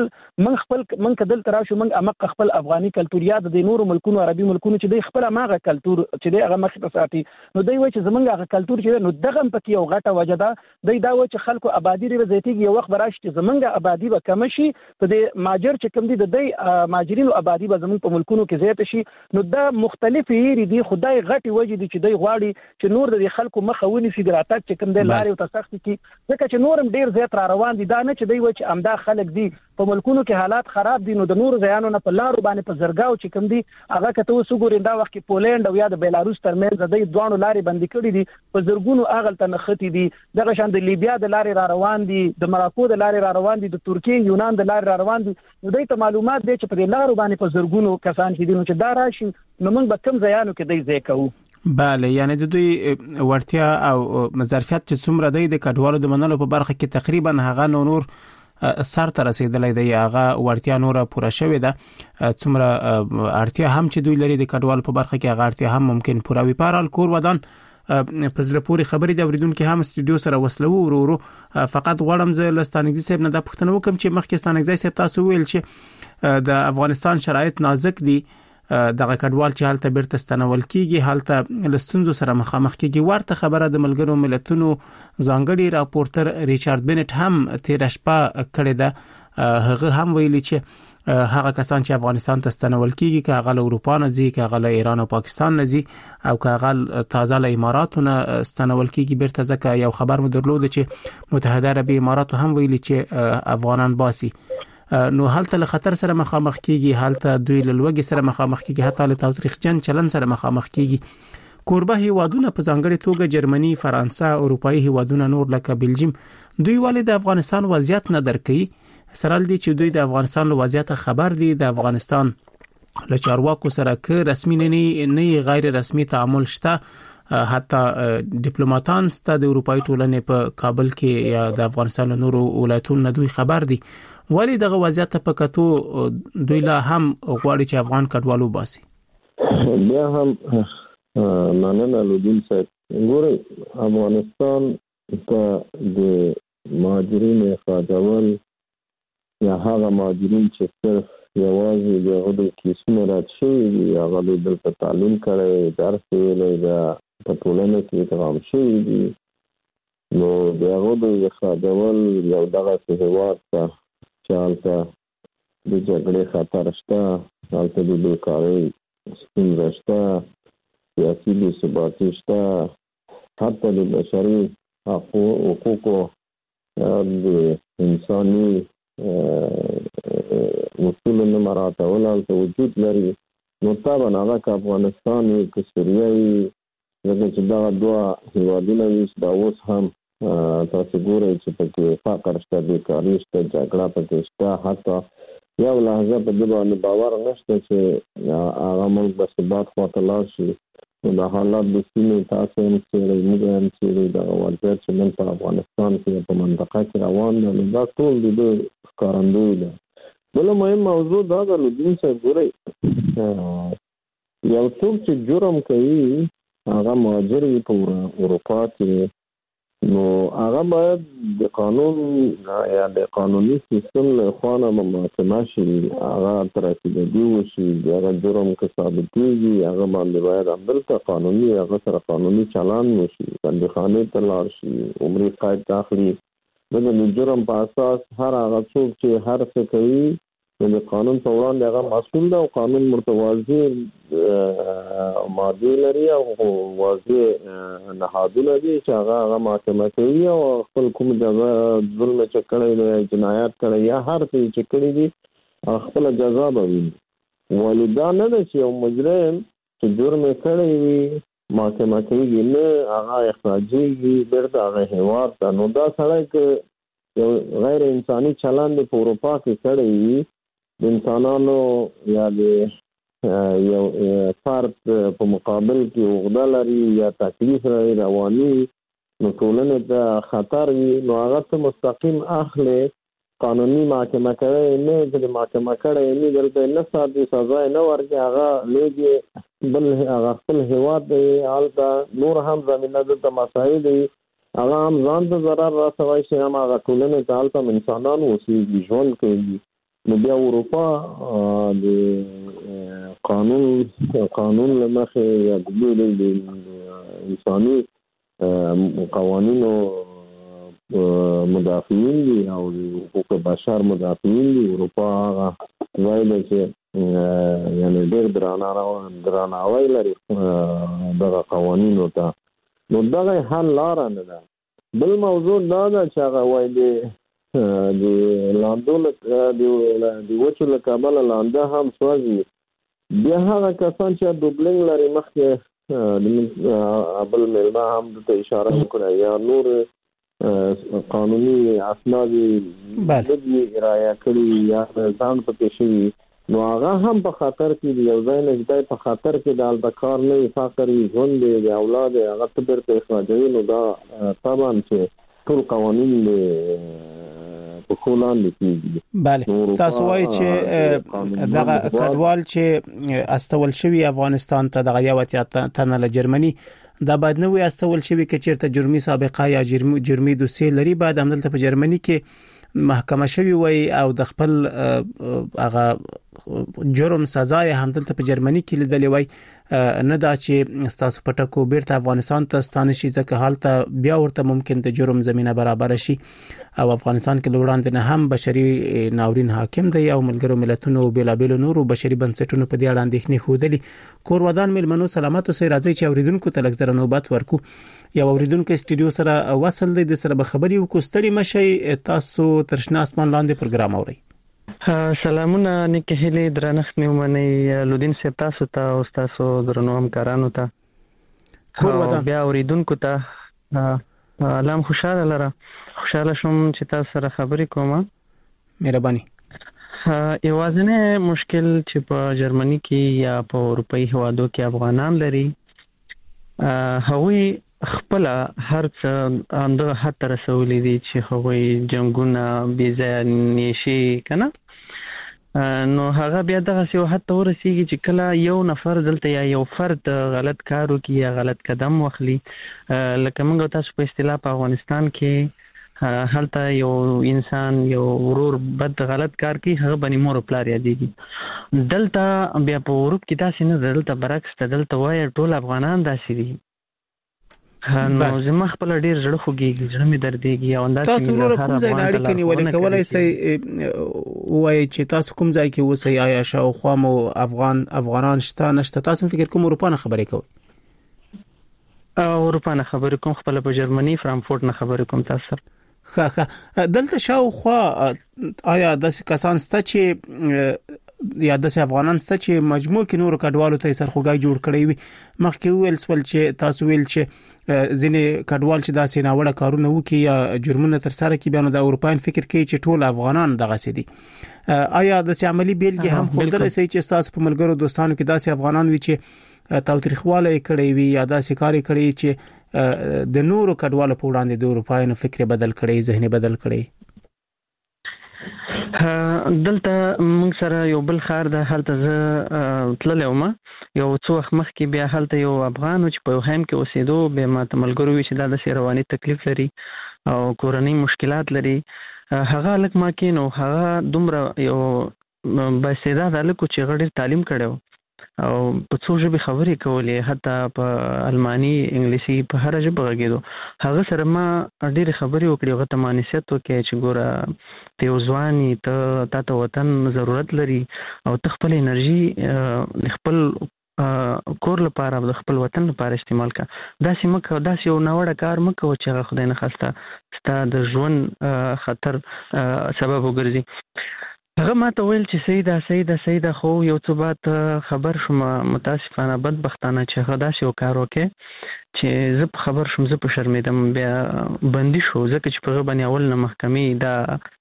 Speaker 6: من کدل تراشو من امق خپل افغاني کلچریات د نورو ملکونو عربي ملکونو چې دی خپل ماغه کلچر چې دی هغه مخ ته ساتي نو دی وای چې زمون هغه کلچر چې نو دغه پکې یو غټه وجه ده دی دا و چې خلکو آبادی لري زیاتیږي یو وخت براشي چې زمونږه آبادی به کم شي ته د ماجر چې کوم دي د دې ماجرینو آبادی به زمونږ په ملکونو کې زیات شي نو دا مختلفې لري دي خدای غټي وجه دي چې دوی غواړي چې نور د خلکو مخه ونیسي د راتګ چې کوم دی لارې او تسخت کی ځکه چې نورم ډیر زیات را روان دي دا نه چې دوی و چې امدا خلک دي په ملکونو کې حالات خراب دي نو د نور ځایانو نه په لارو باندې په زرګاو چې کوم دي هغه کته وسګورین دا وخت کې پولند او یا د بیلاروس ترمنځ د دوه لارې بندي کړې دي په زرګونو اغل تنختی دي دغه شان د لیبیا د لارې را روان دي د مراکو د لارې را روان دي د ترکیه یونان د لارې را روان دي نو دوی ته معلومات دي چې په لارو باندې په زرګونو کسان چې دي نو چې دا راشي نو موږ به کوم ځایانو کې دی ځای کوو
Speaker 3: بله یعنی د دوی ورتیا او ظرفیت چې څومره دی د کډوالو د منلو په برخه کې تقریبا هغه نور سر ته رسیدلای دی هغه ورتیا نور پوره شوې ده څومره اړتیا هم چې دوی لري د کډوالو په برخه کې هغه اړتیا هم ممکن پوره وي پارال کور ودان په زړه پورې خبرې د اوریدونکو هم استودیو سره وسلو ورو فقط غواړم زه لستانګزي صاحب نه د پښتنو کوم چې مخکې ستانګزي صاحب تاسو ویل چې د افغانستان شرایط نازک دي دغه کډوال چې حالت بیرته ستنول کیږي حالت لستونزو سره مخامخ کیږي ورته خبره د ملګرو ملتونو ځانګړي راپورټر ریچارډ بنټ هم تیر شپه کړې ده هغه هم ویلي چې هغه کسان چې افغانستان ته ستنول کیږي کاغه له اروپا نه ځي کاغه له ایران او پاکستان نه ځي او کاغه تازه له اماراتو نه ستنول کیږي بیرته ځکه یو خبر مو درلود چې متحده عربی امارات هم ویلي چې افغانان باسي نو حالت له خطر سره مخامخ کیږي حالت دوی له لوګي سره مخامخ کیږي حتی له تاریخجن چلن سره مخامخ کیږي کوربه هیوادونه په ځانګړي توګه جرمني فرانسه اروپאי هیوادونه نور لکه بلجیم دوی ولې د افغانستان وضعیت نه درکې سره دي چې دوی د افغانستان له وضعیت خبر دي د افغانستان له چارواکو سره که رسمي نه غیر رسمي تعامل شته حتی ډیپلوماټان ست د اروپאי ټولنې په کابل کې یا د افغانستان نورو ولایتونو دوی خبر دي ولی دغه وضعیت په کتو دوی لا هم غواړي چې افغان کډوالو باسي
Speaker 4: بیا هم مننه لودین صاحب ګوري افغانستان ته د مهاجرینو اخراجول یا هغه مهاجرین چې صرف یوازې د هغوی کیسونه راځي هغه د تعلیم کړي درس ویلي دا په ټولنه کې ادغام شوی دي نو د هغوی اخراجول یو دغه هیواد ته چالته د جګړې خطر شته حالت د بیکارۍ ستونزه شته سیاسي بې ثباتي شته حتی د بشري حقوقو د انساني اصولو نه مراعاتول هلته وجود لري نو طبعا هغه که افغانستان وي که سوریه وي ځکه چې دغه دوه هیوادونه وي دا اوس هم تاسو ګورئ چې پکې فقر شته بیکاري شته جګړه پکې شته حتی یو لحظه په دې باندې باور نشته چې هغه ملک به ثبات خواته لاړ شي نو د حالات د سیمې تاسو هم څېړئ موږ هم څېړئ دغه وضعیت چې نن په افغانستان کې په منطقه کې روان دی نو دا ټول د دې ښکارندوی ده بله مهم موضوع دا ده لودین صاحب ګورئ یو څوک چې جرم کوي هغه مهاجر وي په اروپا کې نو هغه باید د قانون یا د قانوني سیستم له خوا نه محاکمه شي هغه ترافیکي وشي هغه جرم که ثابتېږي هغه باندې باید همدلته قانوني هغه سره قانوني چلان وشي بندیخانې ته لاړ شي عمري قید داخلي د جرم په اساس هر هغه څوک چې هر څه کوي د قانون په وړاندې هغه مسؤل ده او قانون متوازی ماده لري او واضح نهادونه دي چې هغه محاکمه کوي او خپل کوم ظلم چې کړی دی جنایت کړی یا هر څه چې کړی دي خپل جزا به ویني ولدا نه ده چې یو مجرم چې جرم کړی وي محاکمه کوي نه هغه اخراجېږي بیرته هغه هیواد ته نو دا سړی که یو غیر انساني چلند په اروپا کې کړی وي د انسانانو یا د یو فرد په مقابل کې عقده لري یا تکلیف لري رواني نو ټولنې ته خطر وي نو هغه ته مستقیم اخلي قانوني محاکمه کوي نه چې محاکمه کړی نه دلته نه ساتي سزا نه ورکړي هغه لږه بل هغه خپل هیواد دی هلته نور هم زمینه دلته مسایل دي هغه هم ځان ته ضرر رسوي چې هم هغه ټولنې ته هلته انسانان اوسېږي ژوند کوي نو بیا اروپا د قانون له مخې یا د انساني قوانینو مدافعین دي او د حقوق بشر مدافعین دي اروپا هغه وایي چې یعنی ډېر درناوی لري دغه قوانینو ته نو دغه حل لاره نه ده بل موضوع دا ده چې هغه وایي د لاندو د وچو له کابله لانده هم سوځي بیا هغه کسان چې دوبلنګ لري مخکې بل مېلمه هم دته اشاره وکړه یا نور قانوني اسناد رعایت کړي یا ځان پکې شوي نو هغه هم په خطر کې دی یو ځای نه ځای په خطر کې د البکار نه فقر ژوند دی د اولاد هغه ته بیرته اخراجوي نو دا طبعا چې ټول قوانین په خولان لیکيږي
Speaker 3: بله تاسو وایي چې دغه کډوال چې استول شوی افغانستان ته دغه یو تنه له جرمني دا باید نو استول شوی چې چیرته جرمي سابقه یا جرمي دوسیه لري بعد همدلته په جرمني کې محکمه شوی وي او د خپل هغه جرم سزا هم دلته په جرمني کې لیدلې وي نه دا چې تاسو پټکو بیرته افغانستان ته ستانه شي ځکه حالت بیا ورته ممکن د جرم زمينه برابر شي او افغانستان کې وړاندې نه هم بشري ناورین حاکم دی او ملګرو ملتونو بلابل نورو بشري بنسټونو په دې اړه اندېښنې خودلې کور ودان ملمنو سلامات اوسئ راځي چې اوریدونکو ته لږ زره نوبت ورکو یو اوریدونکو استډیو سره وصل دی د سره خبري وکړي مشي تاسو ترشنا اسمان لاندې پروګرام اوري
Speaker 7: سلامونه نیکه هلي درنښت مې ومني لودین سپ تاسو ته او تاسو درنو همکارانو ته بیا اوریدونکو ته لام خوشاله شوم چې تاسو سره خبرې کوم
Speaker 3: مهرباني
Speaker 7: یوازینی مشکل چې په جرمني کې یا په اروپאי هوادو کې افغانان لري هغوی خپل هر څه اندغه حد تر رسولې دي چې هغوی جنگونه بي ځای نشي کنه نو هغه بیا دغه یو حد ته ورسیږي چې کله یو نفر دلته یا یو فرد غلط کار وکړي یا غلط قدم واخلي لکه موږ تاسو په اصطلاح په افغانستان کې هلته یو انسان یو ورور بد غلط کار کوي هغه باندې مور پلار یادېږي دلته بیا په اروپ کې تاسو نه دلته برعکس دلته وایي ټول افغانان داسې دي نو زما خپل ډیر زړه خوږیږي زړه مې دردېږي او انداز
Speaker 3: تاسو ورو کوم ځای نه اړیکې نیولې کولای شي وایي چې تاسو کوم ځای کې اوسئ آیا شاوخوا مو افغانان شته نشته تاسو فکر کوم اروپا نه خبرې کوئ
Speaker 7: اروپا نه خبرې کوم خپل په جرمني فرانکفورت نه خبرې کوم تاسو
Speaker 3: ښه دلته شاوخوا آیا داسې کسان شته چې یا د افغانان ست چې مجموع کې نور کډوالو ته سرخوږی جوړ کړی وي مخکې ویل سول چې تاسو ویل چې ځینې کډوال چې داسې ناوړه کارونه وکړي یا جرمونه تر سره کوي بیا نو د اروپاین فکر کوي چې ټول افغانان دغه سي دي آیا د عملی بیلګې هم خوندل شي چې تاسو په ملګرو دوستانو کې داسې افغانان وي چې تاوتریخواله کړی وي یا داسې کار کړی چې د نورو کډوالو په وړاندې د اروپاین فکر بدل کړي ذهن بدل کړي
Speaker 7: دلته موږ سره یو بل خار د هلته تللم یو څو وخت مخکې بیا هلته یو افغان چې په هیم کې اوسېدو به ماته ملګرو وی چې د رواني تکلیف لري او کورنۍ مشکلات لري هغه لکه ما کې نو هغه دومره یو باستعداد الکو چې غړي تعلیم کړو او په څو ژبې خبرې کولې حتی په الماني انګلیسي په هر ژبه غږیدو هغه سره ما ډېر خبرې وکړې هغه ته مانیست وکړي چې ګوره ته ځواني ته وطن ضرورت لري او ته خپل انرژي خپل کور لپاره د خپل وطن لپاره استعمال کا داسې مکه داسې یو ناوړه کار مکه چې هغه خدای نه خواسته ستا د ژوند خطر سبب وګرځي هغه ما ته ویل چې سیده خو یو څه بعد خبر شوم متاسفانه بدبختانه چې هغه داسې یو کار وکړي چې زه خبر شوم زه په شرمېدم بیا بندي شو ځکه چې په باندې اول نه محکمې دا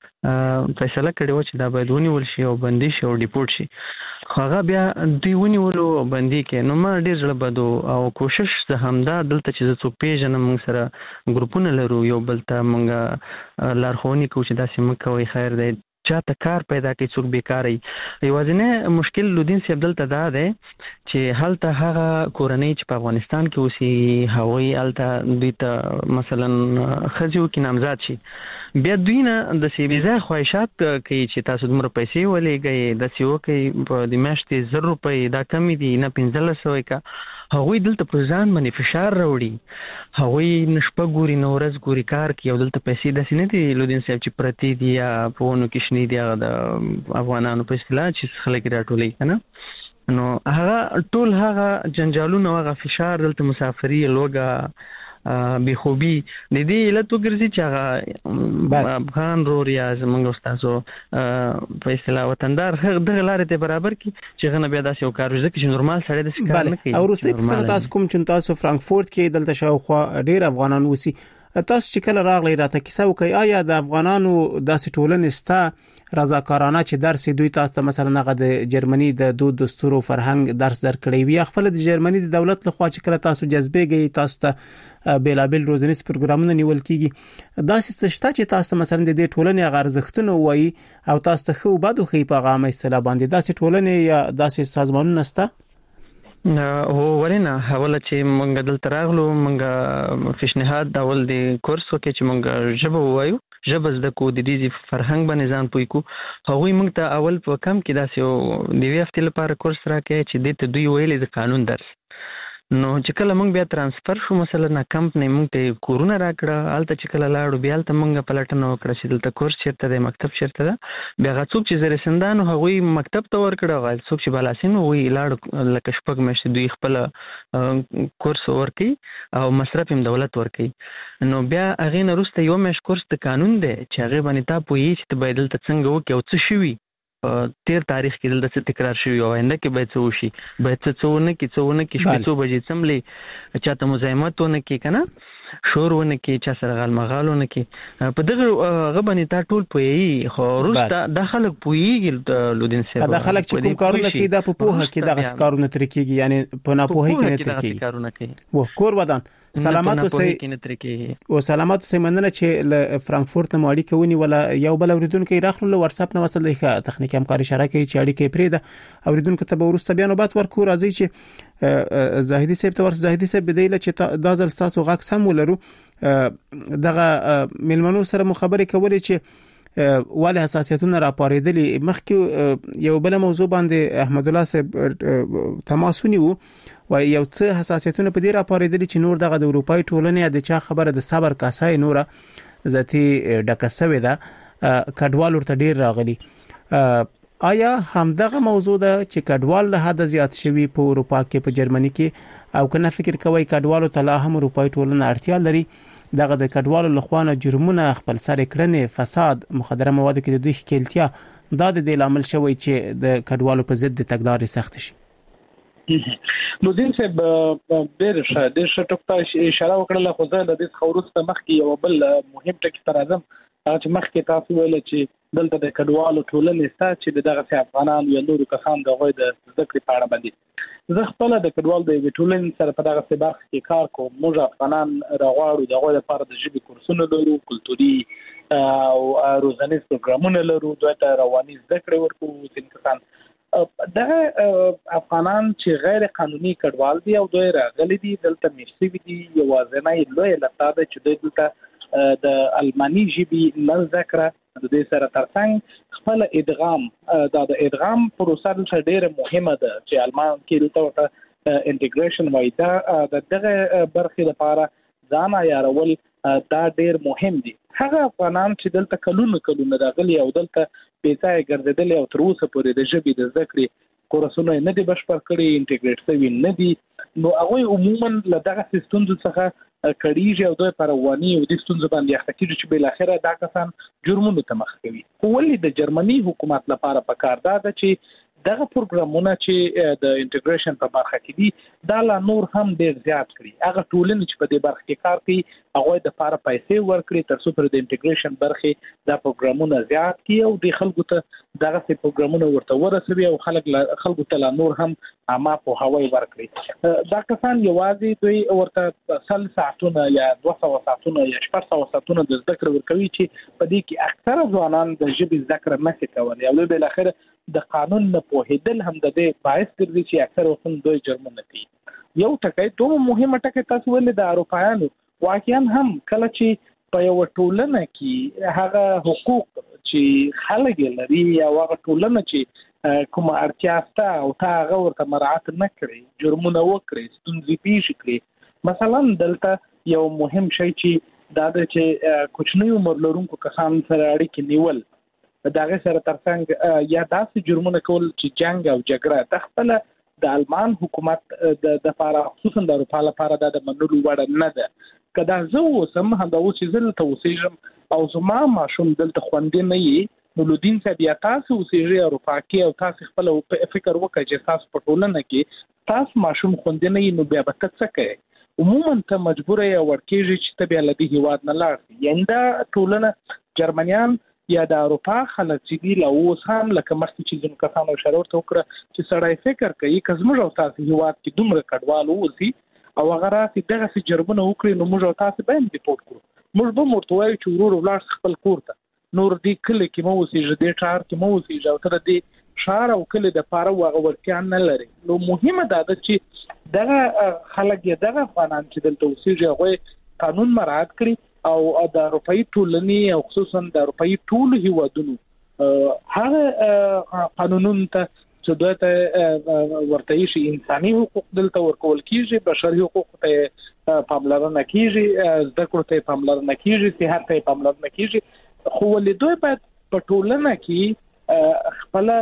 Speaker 7: فیصله کړې و چې دا باید ونیول شي او بندي شي او ډیپورټ شي هغه بیا دوی ونیولو بندي کې نو ما ډېر زړه بدو او کوشش زه همدا دلته چې زه څوک پیژنم موږ سره ګروپونه لرو یو بل ته موږ لارښوونې کوو چې داسې مه کوئ خیر دی چاته کار پیدا کوي څوک بیکاري یوازینی مشکل لودین سی عبدالله دا ده چې هلته هغه کورنۍ چې په افغانستان کې اوسي هغوی هلته دوی ته مثلا خځو کې نامزاد شي بیا دوی نه د سی ویزا خواهشات کوي چې تاسو دومره پیسې ولېږئ د سیو کوي په د میاشتې 1000 روپۍ دا کم دي نه 1500 کا هغوی دلته پر ځان باندې فشار راوړي هغوی نشپه ګوري نو ورځ ګوري کار کوي او دلته پیسې داسې نه دي لودین صاحب چې پرتی دي یا په ونو کې شنې دي د افغانانو په اصطلاح چې خلک راټولي کنه نو هغه ټول هغه جنجالونه هغه فشار دلته مسافري لوګه بی خوبي د دې علت وګرځي چې هغه افغان روریا زمونږ استادو په اصطلاح وطندار دغه لارې ته برابر کی چې غنه بیا داسې یو کار وځي چې نورمال سړی د کار نه کوي
Speaker 3: او روسي په تاسو کوم چې تاسو فرانکفورت کې دلته شاوخوا ډیر افغانان وسی تاسو چې کله راغلی راته کیسه وکي آیا د افغانانو داسې ټولنې ستا رضاکارانه چې درس دوی تاسو ته مثلا هغه د جرمني د دود دستور او فرهنګ درس درکړي وي خپل د جرمني د دولت لخوا چې کله تاسو جذبېږي تاسو ته بیلابل روزنیز پروګرامونه نیول کیږي داسې څه شته چې تاسو مثلا د دې ټولنې ارزښتونه وایي او تاسو ته خو بده خې په عامه اصطلاح باندې داسې ټولنې یا داسې سازمانونه شته
Speaker 7: هو ورنه حواله چې مونږ دلته راغلو مونږ پیشنهاد ډول دی کورس وکړي چې مونږ ژبه وایو ژبه زده کو، د دې فرهنګ باندې ځان پوي کو. هغوی موږ ته اول په کم کې داسې یو د یوې هفتې لپاره کورس راکړی چې دې ته دوی ویلې د قانون درس. نو چې کله موږ بیا ترانسفر شو مثلا کمپنۍ موږ ته کورونه راکړه، هلته چې کله لاړو بیا هلته موږ پلټنه وکړه چې دلته کورس چېرته دی، مکتب چېرته ده. بیا هغه څوک چې زرسندان هغوی مکتب ته ورکړه، هغه څوک چې بالاسین هغوی لاړو لکه شپږ میاشتې دوی خپله کورس ورکوي او مصرف هم دولت ورکوي. نو بیا هغې نه وروسته یوه میاشت کورس د قانون دی چې هغې باندې تا پوهېږي چې ته باید دلته څنګه وکړې او څه شوي تیر تاریخ کې دلته څه تکرار شوي او آینده کې باید څه وشي، باید څه ونه کړي، څه ونه کړي، شپې څو بجې څملې، چاته مزاحمت ونه کړي، که نه شور ونه کړي، چا سره غال مغال ونه کړي. په دغه هغه باندې تا ټول پوهېږي. خو وروسته دا خلک پوهېږي لودین صاحب،
Speaker 3: دا خلک چې کوم کارونه کوي دا په پوهه کې دغسې کارونه ترې کېږي، یعنې په ناپوهۍ کې نه ترې کېږي. کور ودان سلامات اوسئ. سلامات اوسئ. مننه چې له فرانکفورت نه اړیکه ونیوله. یو بل اوریدونکو راخلو له واتساپ نه وصل دی، ښه تخنیکي همکاري اشاره کوي چې اړیکه پرېږده. اوریدونکو ته به وروسته بیا نوبت ورکړو. راځئ چې زاهدي صاحب ته ورسو. زاهدي صاحب بدایله چې دا ځل ستاسو غږ سم ولرو، دغه میلمنو سره مو خبرې کولې چې ولې حساسیتونه راپارېدلي. مخکې یو بل موضوع باندې احمد الله صاحب تماس ونیو و یو څه حساسیتونه په دې راپارېدلي چې نور دغه د اروپای ټولنې د چا خبره د صبر کاسای نوره ذاتي ډکه سوې ده، کډوال ورته ډیر راغلي. آیا همدغه موضوع ده چې کډوال له حد زیات شوي په اروپا کې، په جرمني کې، او کنه فکر کوي کډوالو ته لا هم اروپای ټولنه اړتیا لري دغه د کډوالو لخوا جرمونه خپل سر کړنې، فساد، مخدره موادو کې د دوی ښکېلتیا دا د دې لامل شوی چې د کډوالو په ضد تګلارې سخت شي؟
Speaker 5: لودین صاحب ډېر ښه ټکو اشاره وکړله، خو زه له دې څخه وروسته مخکې یو بل مهم ټکي ته راځم. هغه چې مخکې تاسو ویل چې دلته د کډوالو ټولنې شته چې د دغسې افغانانو یا نورو کسانو د هغوی د زده کړې په اړه باندې زه خپله د کډوالو د یوې ټولنې سره په دغسې برخه کې کار کوم. موږ افغانان راغواړو د هغوی لپاره د ژبې کورسونه لرو، کلتوري او روزنیز پروګرامونه لرو، دوی ته رواني زده کړې ورکوو. ځینې کسان دغه افغانان چې غیر قانوني کډوال دي او دوی راغلي دي دلته میشت شوي دي، یوازینۍ لویه لټه ده چې دوی دلته د الماني ژبې نه زده کړه، د دې سره ترڅنګ خپل ادغام، دا د ادغام پروسه دلته ډېره مهمه ده چې المان کې دلته ورته انټیګریشن وایي. دا د دغه برخې لپاره ځان عیارول دا ډېر مهم دي. هغه افغانان چې دلته کلونه راغلي او دلته بېځایه ګرځېدلي او تر اوسه پورې د ژبې د زده کړې کورسونه نه دي بشپړ کړي، انټیګریټ شوي نه دي، نو هغوی عموما له دغسې ستونزو څخه کړېږي او دوی په رواني او دې ستونزو باندې اخته کېږي چې بالاخره دا کسان جرمونو ته مخ کوي. خو ولې د جرمني حکومت لپاره پکار دا ده چې دغه پروګرامونه چې د انټیګریشن په برخه کې دي دا لا نور هم ډېر زیات کړي. هغه ټولنې چې په دې برخه کې کار کوي هغوی دپاره پیسې ورکړي تر څو پر د انټیګریشن برخې دا پروګرامونه زیات کړي او دې خلکو ته دغسې پروګرامونه ورته ورسوي او خلکو ته لا نور هم عامه پوهاوی ورکړي. دا کسان یوازې دوی ورته 100 ساعتونه یا 200 ساعتونه یا 400 ساعتونه د زده کړې ورکوي چې په دې کې اکثره ځوانان د ژبې زده کړه نشي کولی او دوی بالاخره د قانون نه پوهېدل هم د دې باعث ګرځي چې اکثر وخت دوی جرمونه کوي. یو ټکی دوه مهمه ټکی تاسو ولې د اروپایانو واقعا هم کله چې په یو ټولنه کې هغه حقوق چې خلک لري یا هغه ټولنه چې کومه اړتیا شته او تا هغه ورته مراعات نه کړي، جرمونه وکړي، ستونزې پیښ کړي. مثلا دلته یو مهم شی چې دا د چې کوچنی عمر لرونکو کسان سره اړیکې نیول، دغه سره ترڅنګ یا داسې جرمونه کول چې جنگ او جګړه د خپل د المان حکومت د لپاره خصوصا د اروپا لپاره د منلو وړ نه ده. که دا زه اوسم همدا اوس چې زه دلته اوسېږم او زما ماشوم دلته خوندي نه وي، نو لودین صاحب یا تاسو اوسېږئ اروپا کې او تاسو خپل فکر وکړئ چې تاسو په ټولنه کې تاسو ماشوم خوندي نه وي، نو بیا به ته څه کوئ؟ عموما ته مجبوره یې ورکېږي چې ته بیا له دې هېواد نه لاړ شې. یعنې دا ټولنه جرمنیان یا د اروپا خلک چې دي لا اوس هم لکه مخکې چې ځینو کسانو اشاره ورته وکړه چې سړی فکر کوي که زموږ او تاسو هېواد کې دومره کډوال اوسي او هغه راسي دغسې جرمونه وکړي نو موږ او تاسو به هم ریپورټ کړو. موږ به هم ورته وایو چې ورور ولاړ خپل کور ته، نور دې کلي کې مه اوسېږه، دې ښار کې مه اوسېږه او ته د دې ښار او کلي دپاره هغه وړتیا نه لري. نو مهمه دا ده چې دغه خلک یا دغه افغانان چې دلته اوسېږي هغوی قانون مراعات کړي او د اروپאי ټولنې او خصوصا د اروپאי ټول هیوادونو هغه قانونونو ته چې دوی ته ورته شي انساني حقوق دلته ورکول کیږي، بشري حقوق ته پاملرنه کیږي، زده کړو ته پاملرنه کیږي، صحت ته پاملرنه کیږي، خو ولې دوی باید په ټولنه کې خپل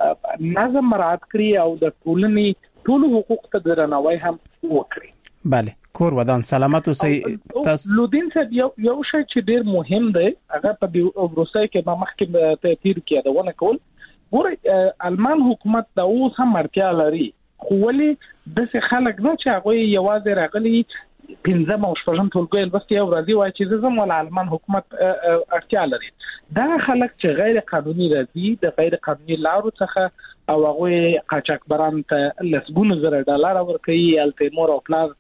Speaker 5: نظم مراعات کړي او د ټولنې ټول حقوق ته درناوی هم وکړي.
Speaker 3: بله کور ودان سلامت اوسئ.
Speaker 5: تاسو لودین صاحب یو شی چې ډیر مهم دی هغه په روسیه کې ما مخکې ته تیر کېدونه کول ګوري المان حکومت دا اوس هم مرکه لري، خو ولې د څه خلک نه چې هغه یوازې راغلي پنځم او شپږم ټولګي بس یو راځي وای چې زموږ ول المان حکومت اړتیا لري. دا خلک چې غیر قانوني راځي د غیر قانوني لارو څخه او هغه قاچاقبران ته لسګونه زره ډالر ورکوي، الته مور او پلار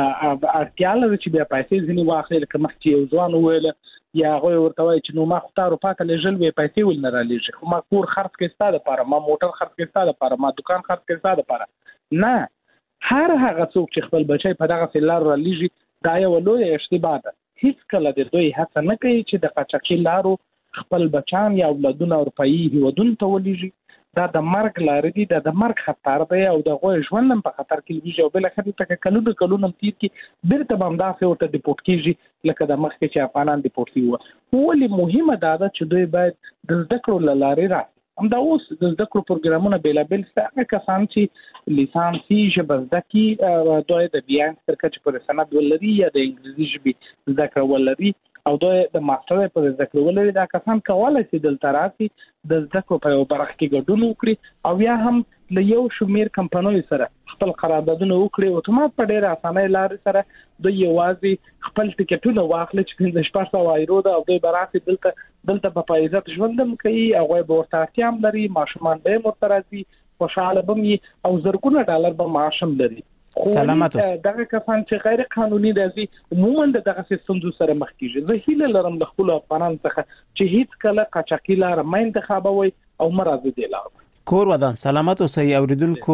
Speaker 5: اړتیا لري چې بیا پیسې ځنی واخلي، لکه مخکې یو ځوان ویل یا هغه ورته وایي چې نو ما خو تاسو پاته لږل وې پیسې ول نه را لېږي، خو ما کور خرڅ کې ستاده لپاره، ما موټر خرڅ کې ستاده لپاره، ما دکان خرڅ کې ستاده لپاره نه. هر هغه څوک چې خپل بچي په دغه فلار را لېږي دا یو لوی اشتباه ده. هیڅ کله د دوی هڅه نه کوي چې د قاچاقي لارو خپل بچان یا اولادونه اروپאי هیوادونو ته ولېږي. دا د مرګ لارې دي، د مرګ خطر دی او د غوي ژوند هم په خطر کې ویږي او بل خدای ته کلونه تیر کې بیرته باندې څه ورته ډیپورت کیږي لکه د مخکې چې افغانان ډیپورت کیږي. ولې مهمه ده چې دوی باید د زده کړو لارې را هم دا اوس د زده کړو پروګرامونه بیلابل څه کسان چې لیسانسي ژبه زده کی دوی د بیان ترکه پر سند ولري یا د انګلیسي ژبې زده کړه ولري او دوی د ماستر پر زده کړه ولري، دا کسان کولای شي دلته راسي د زده کړو په برخه کې ګډون وکړي او یا هم له یو شمیر کمپنیو سره خپل قراردادونه وکړي او اتومات په ډېر اسانه لارې سره دوی یوازې خپل ټیکټونه واخلي چې 1500 یورو دا او دوی براسي دلته په پایزت ژوندم کوي او به ورته اړتیا لري، ماشومان به مرترازي خوشاله بمي او زرګونه ډالر به معاشم لري.
Speaker 3: سلامت اوسئ.
Speaker 5: دغه کسان چې غیر قانوني راځي عموما دغه ستونزو سره مخ کیږي. زه هیله لرم د خپل افغانان څخه چې هیڅ کله قاچاقي لار مې انتخابوي او مرزه دی لار.
Speaker 3: کور ودان سلامت اوسئ. اوریدونکو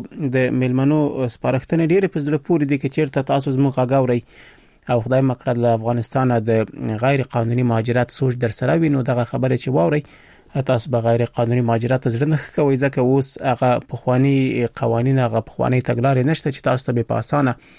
Speaker 3: د میلمنو سپارښتنې ډېرې په زړه پورې دي چې چیرته تاسو زموږ غاوري او خدای مکړه له افغانستان د غیر قانوني مهاجرت سوچ در سره وینو دغه خبره چې واوري تاسو به غیر قانوني مهاجرت زړه نه کوي ځکه اوس هغه پخوانی قوانين هغه پخوانی تګلارې نشته چې تاسو ته په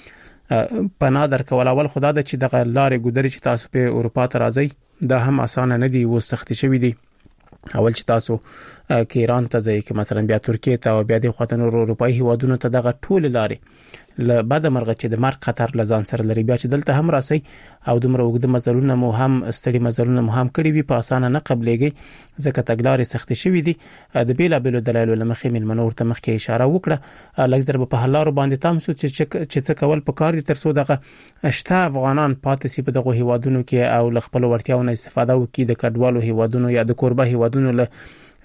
Speaker 3: اسانه پناه درکول. اول خدای د چې دغه لارې ګودري چې تاسو په اروپا ته راځي دا هم اسانه نه دی، و سخت شوی دی. اول چې تاسو کې ایران ته ځئ کې مثلا بیا ترکیه ته او بیا د خاطر اروپאי هیوادونو ته دغه ټول لارې ل بعد مرغه چې د مرګ خطر لزان سره لري، بیا چې دلته هم راسي او دومره وګد مزلونه مو هم ستړي مزلونه مو هم کړی وي په اسانه نه قبلېږي ځکه تګلارې سخت شوی دي. د بیلابل دلایلو لمخې من منور ته مخکې اشاره وکړه لږ ضرب په حلارو باندې تام سو چې څه کول په کار دي ترڅو دغه اشته افغانان پاتې سي په دغه هیوادونو کې او ل خپل ورتیاونه استفاده وکړي د کډوالو هیوادونو یا د کوربه هیوادونو له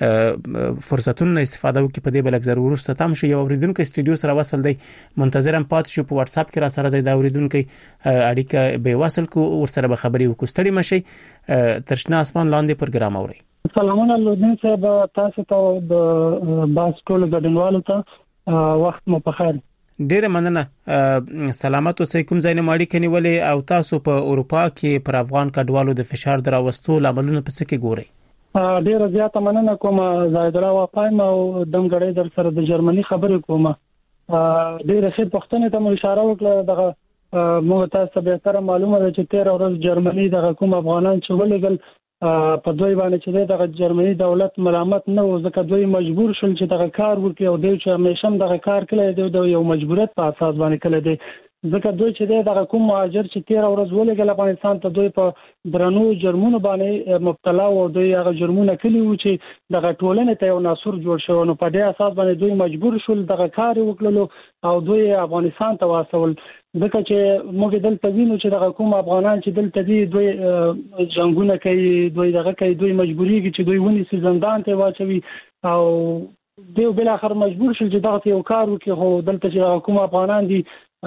Speaker 3: فرصتونو استفاده وکړي. په دې بلک ضرورت ستام شو. یو اوریدونکو استودیو سره وصل دی، منتظرم پات شو په واتس اپ کې را سره دی. دا اوریدونکو اړیکه به وصل کو ور سره به خبري وکړي مشي ترشنا اسمان لاندې پروګرام اوري.
Speaker 6: سلامونه لودین صاحب، تاسو ته د باس ټول ګډنوالو ته وخت مو په خیر.
Speaker 3: ډیره مننه. سلامت اوسئ. کوم ځای نه ماړی کني ولې او تاسو په اروپا کې پر افغان کډوالو د فشار دراوستو لاملونه پس کې ګوري؟
Speaker 6: ډیره زیاته مننه کوم زاید الله واقعم او دمګړې در سره د جرمني خبرې کوم. ډیره ښه پښتنه ته اشاره وکړه. دغه موږ تاسو به تر معلومه ده چې 13 ورځې جرمني دغه کوم افغانان چې ولګل په دوی باندې چې دغه جرمني دولت ملامت نه و ځکه دوی مجبور شول چې دغه کار وکړي او دوی چې همیشه دغه کار کړی دی یو مجبوریت په اساس باندې کړی دی ځکه دوی چې دغه کوم مهاجر چې 13 ورځې ولګل افغانستان ته دوی په درنو جرمونو باندې مبتلا و، دوی هغه جرمونه کړي و چې دغه ټولنې ته یو ناسور جوړ شو. نو په دې اساس باندې دوی مجبور شول دغه کار وکړلو او دوی افغانستان ته واسول ځکه چې موږ دلته وینو چې دغه کوم افغانان چې دلته دي دوی جنگونه کوي، دوی دغه کوي، دوی مجبوریږي چې دوی ونی سي زندان ته واچوي او دوی بل اخر مجبور شول چې دغه یو کار وکړي. خو دلته چې کوم افغانان دي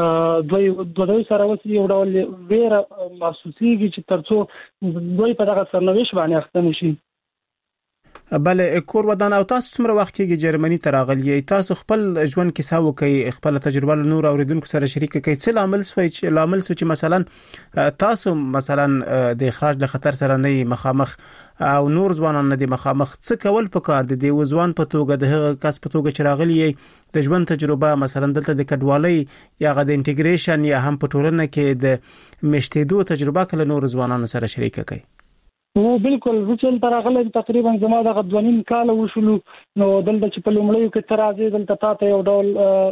Speaker 6: دوی سره وسې یو ډول ویره محسوسېږي چې ترڅو دوی په دغه سرنوشت باندې اخته نشي.
Speaker 3: بله کور ودان او تاسو څومره وخت کې جرمني ته راغلی تاسو خپل ژوند کې څه وکي خپل تجربه له نور اوریدونکو سره شریک کړئ څه لامل سوچ مثلا تاسو مثلا د اخراج له خطر سره نه مخامخ او نور ځوانان نه دي مخامخ څه کول پکار دي د ځوان په توګه د هغه کس په توګه چې راغلی د ژوند تجربه مثلا دلته د کډوالۍ یا د انټیګریشن یا هم په ټولنه کې د مشتیدو تجربه کله نور ځوانانو سره شریک کړئ
Speaker 6: نو بالکل رسول ترغله تقریبا زما د غدوانین کال وشلو نو دلته چې په لومړیو کې ترازی دلته تاسو یو ډول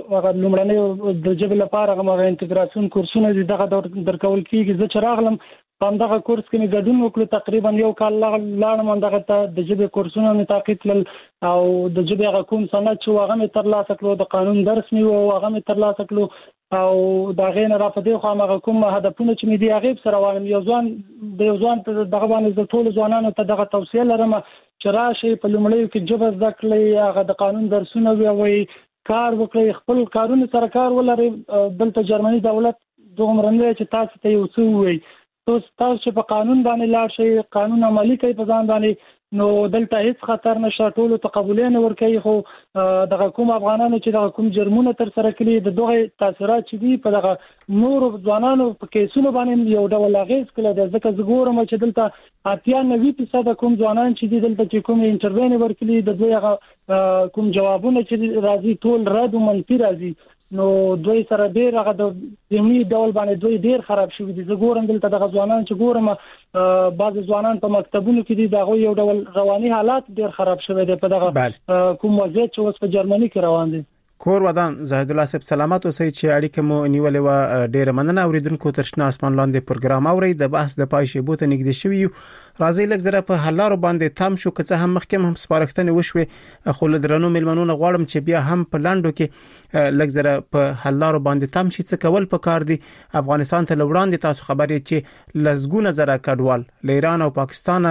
Speaker 6: لومړنۍ د جبل لپاره غوښه انټیګراسیون کورسونه دغه درکول کیږي زه چې راغلم په دغه کورس کې مې ګډون وکړ تقریبا یو کال لاړم دغه ته د جبل کورسونه مې تعقیب کړل او د جبل هغه کوم سند چې هغه مې ترلاسه کړو د قانون درس مې او هغه مې ترلاسه کړو او دا غینه را پدې خو هغه کوم هدفونه چې مې دی هغه سره وانم یو ځوان ته دغه باندې د ټول ځوانانو ته دغه توصیه لرم چې راشي په لومړیو کې جبر ذکرې هغه د قانون درسونه وي کار وکړي خپل کارونه سره کار ولري دلته جرمني دولت دومره نه چې تاسو ته یو څه وي تاسو چې په قانون باندې لاړ شئ قانون عملی کوي په ځان باندې نو دلته هیڅ خطر نشته ټول تقبلونه ورکوي خو دغه کوم افغانانو چې دغه کوم جرمونه تر سره کړي د دغه تاثیرات چې دي په دغه نور ځوانانو په کیسونو باندې یو ډول اغیز کړي د ځکه زګورم چې دلته 98% کوم ځوانان چې دي دلته چې کوم انټروین ورکړي د دوی کوم جوابونه چې راځي ټول رد او منفي راځي نو دوی سره ډیر هغه د زمینی ډول باندې دوی ډیر خراب شوی دي زه ګورم دلته دغه ځوانان چې ګورم بعض ځوانان په مکتبونو کې دي دغه یو ډول رواني حالات ډیر خراب شوی دي په دغه کوم وضعیت چې اوس په جرمني کې روان دي
Speaker 3: کور ودان زاهد الله صاحب سلامات اوسئ چې اړیکه مو نیولې و ډیره مننه اوریدونکو ترشنا اسمان لاندې پروګرام اوري د بحث د پای شی بوته نږدې شوی راځي لږ زره په حلارو باندې تام شو که څه هم مخکې هم سپارښتنه وشوي خو له درنو ملمنونو غواړم چې بیا هم په لاندو کې لږ زره په حلارو باندې تام شي څه کول پکار دي افغانستان ته لوړاندې تاسو خبرې چې لزګونه زره کډوال له ایران او پاکستان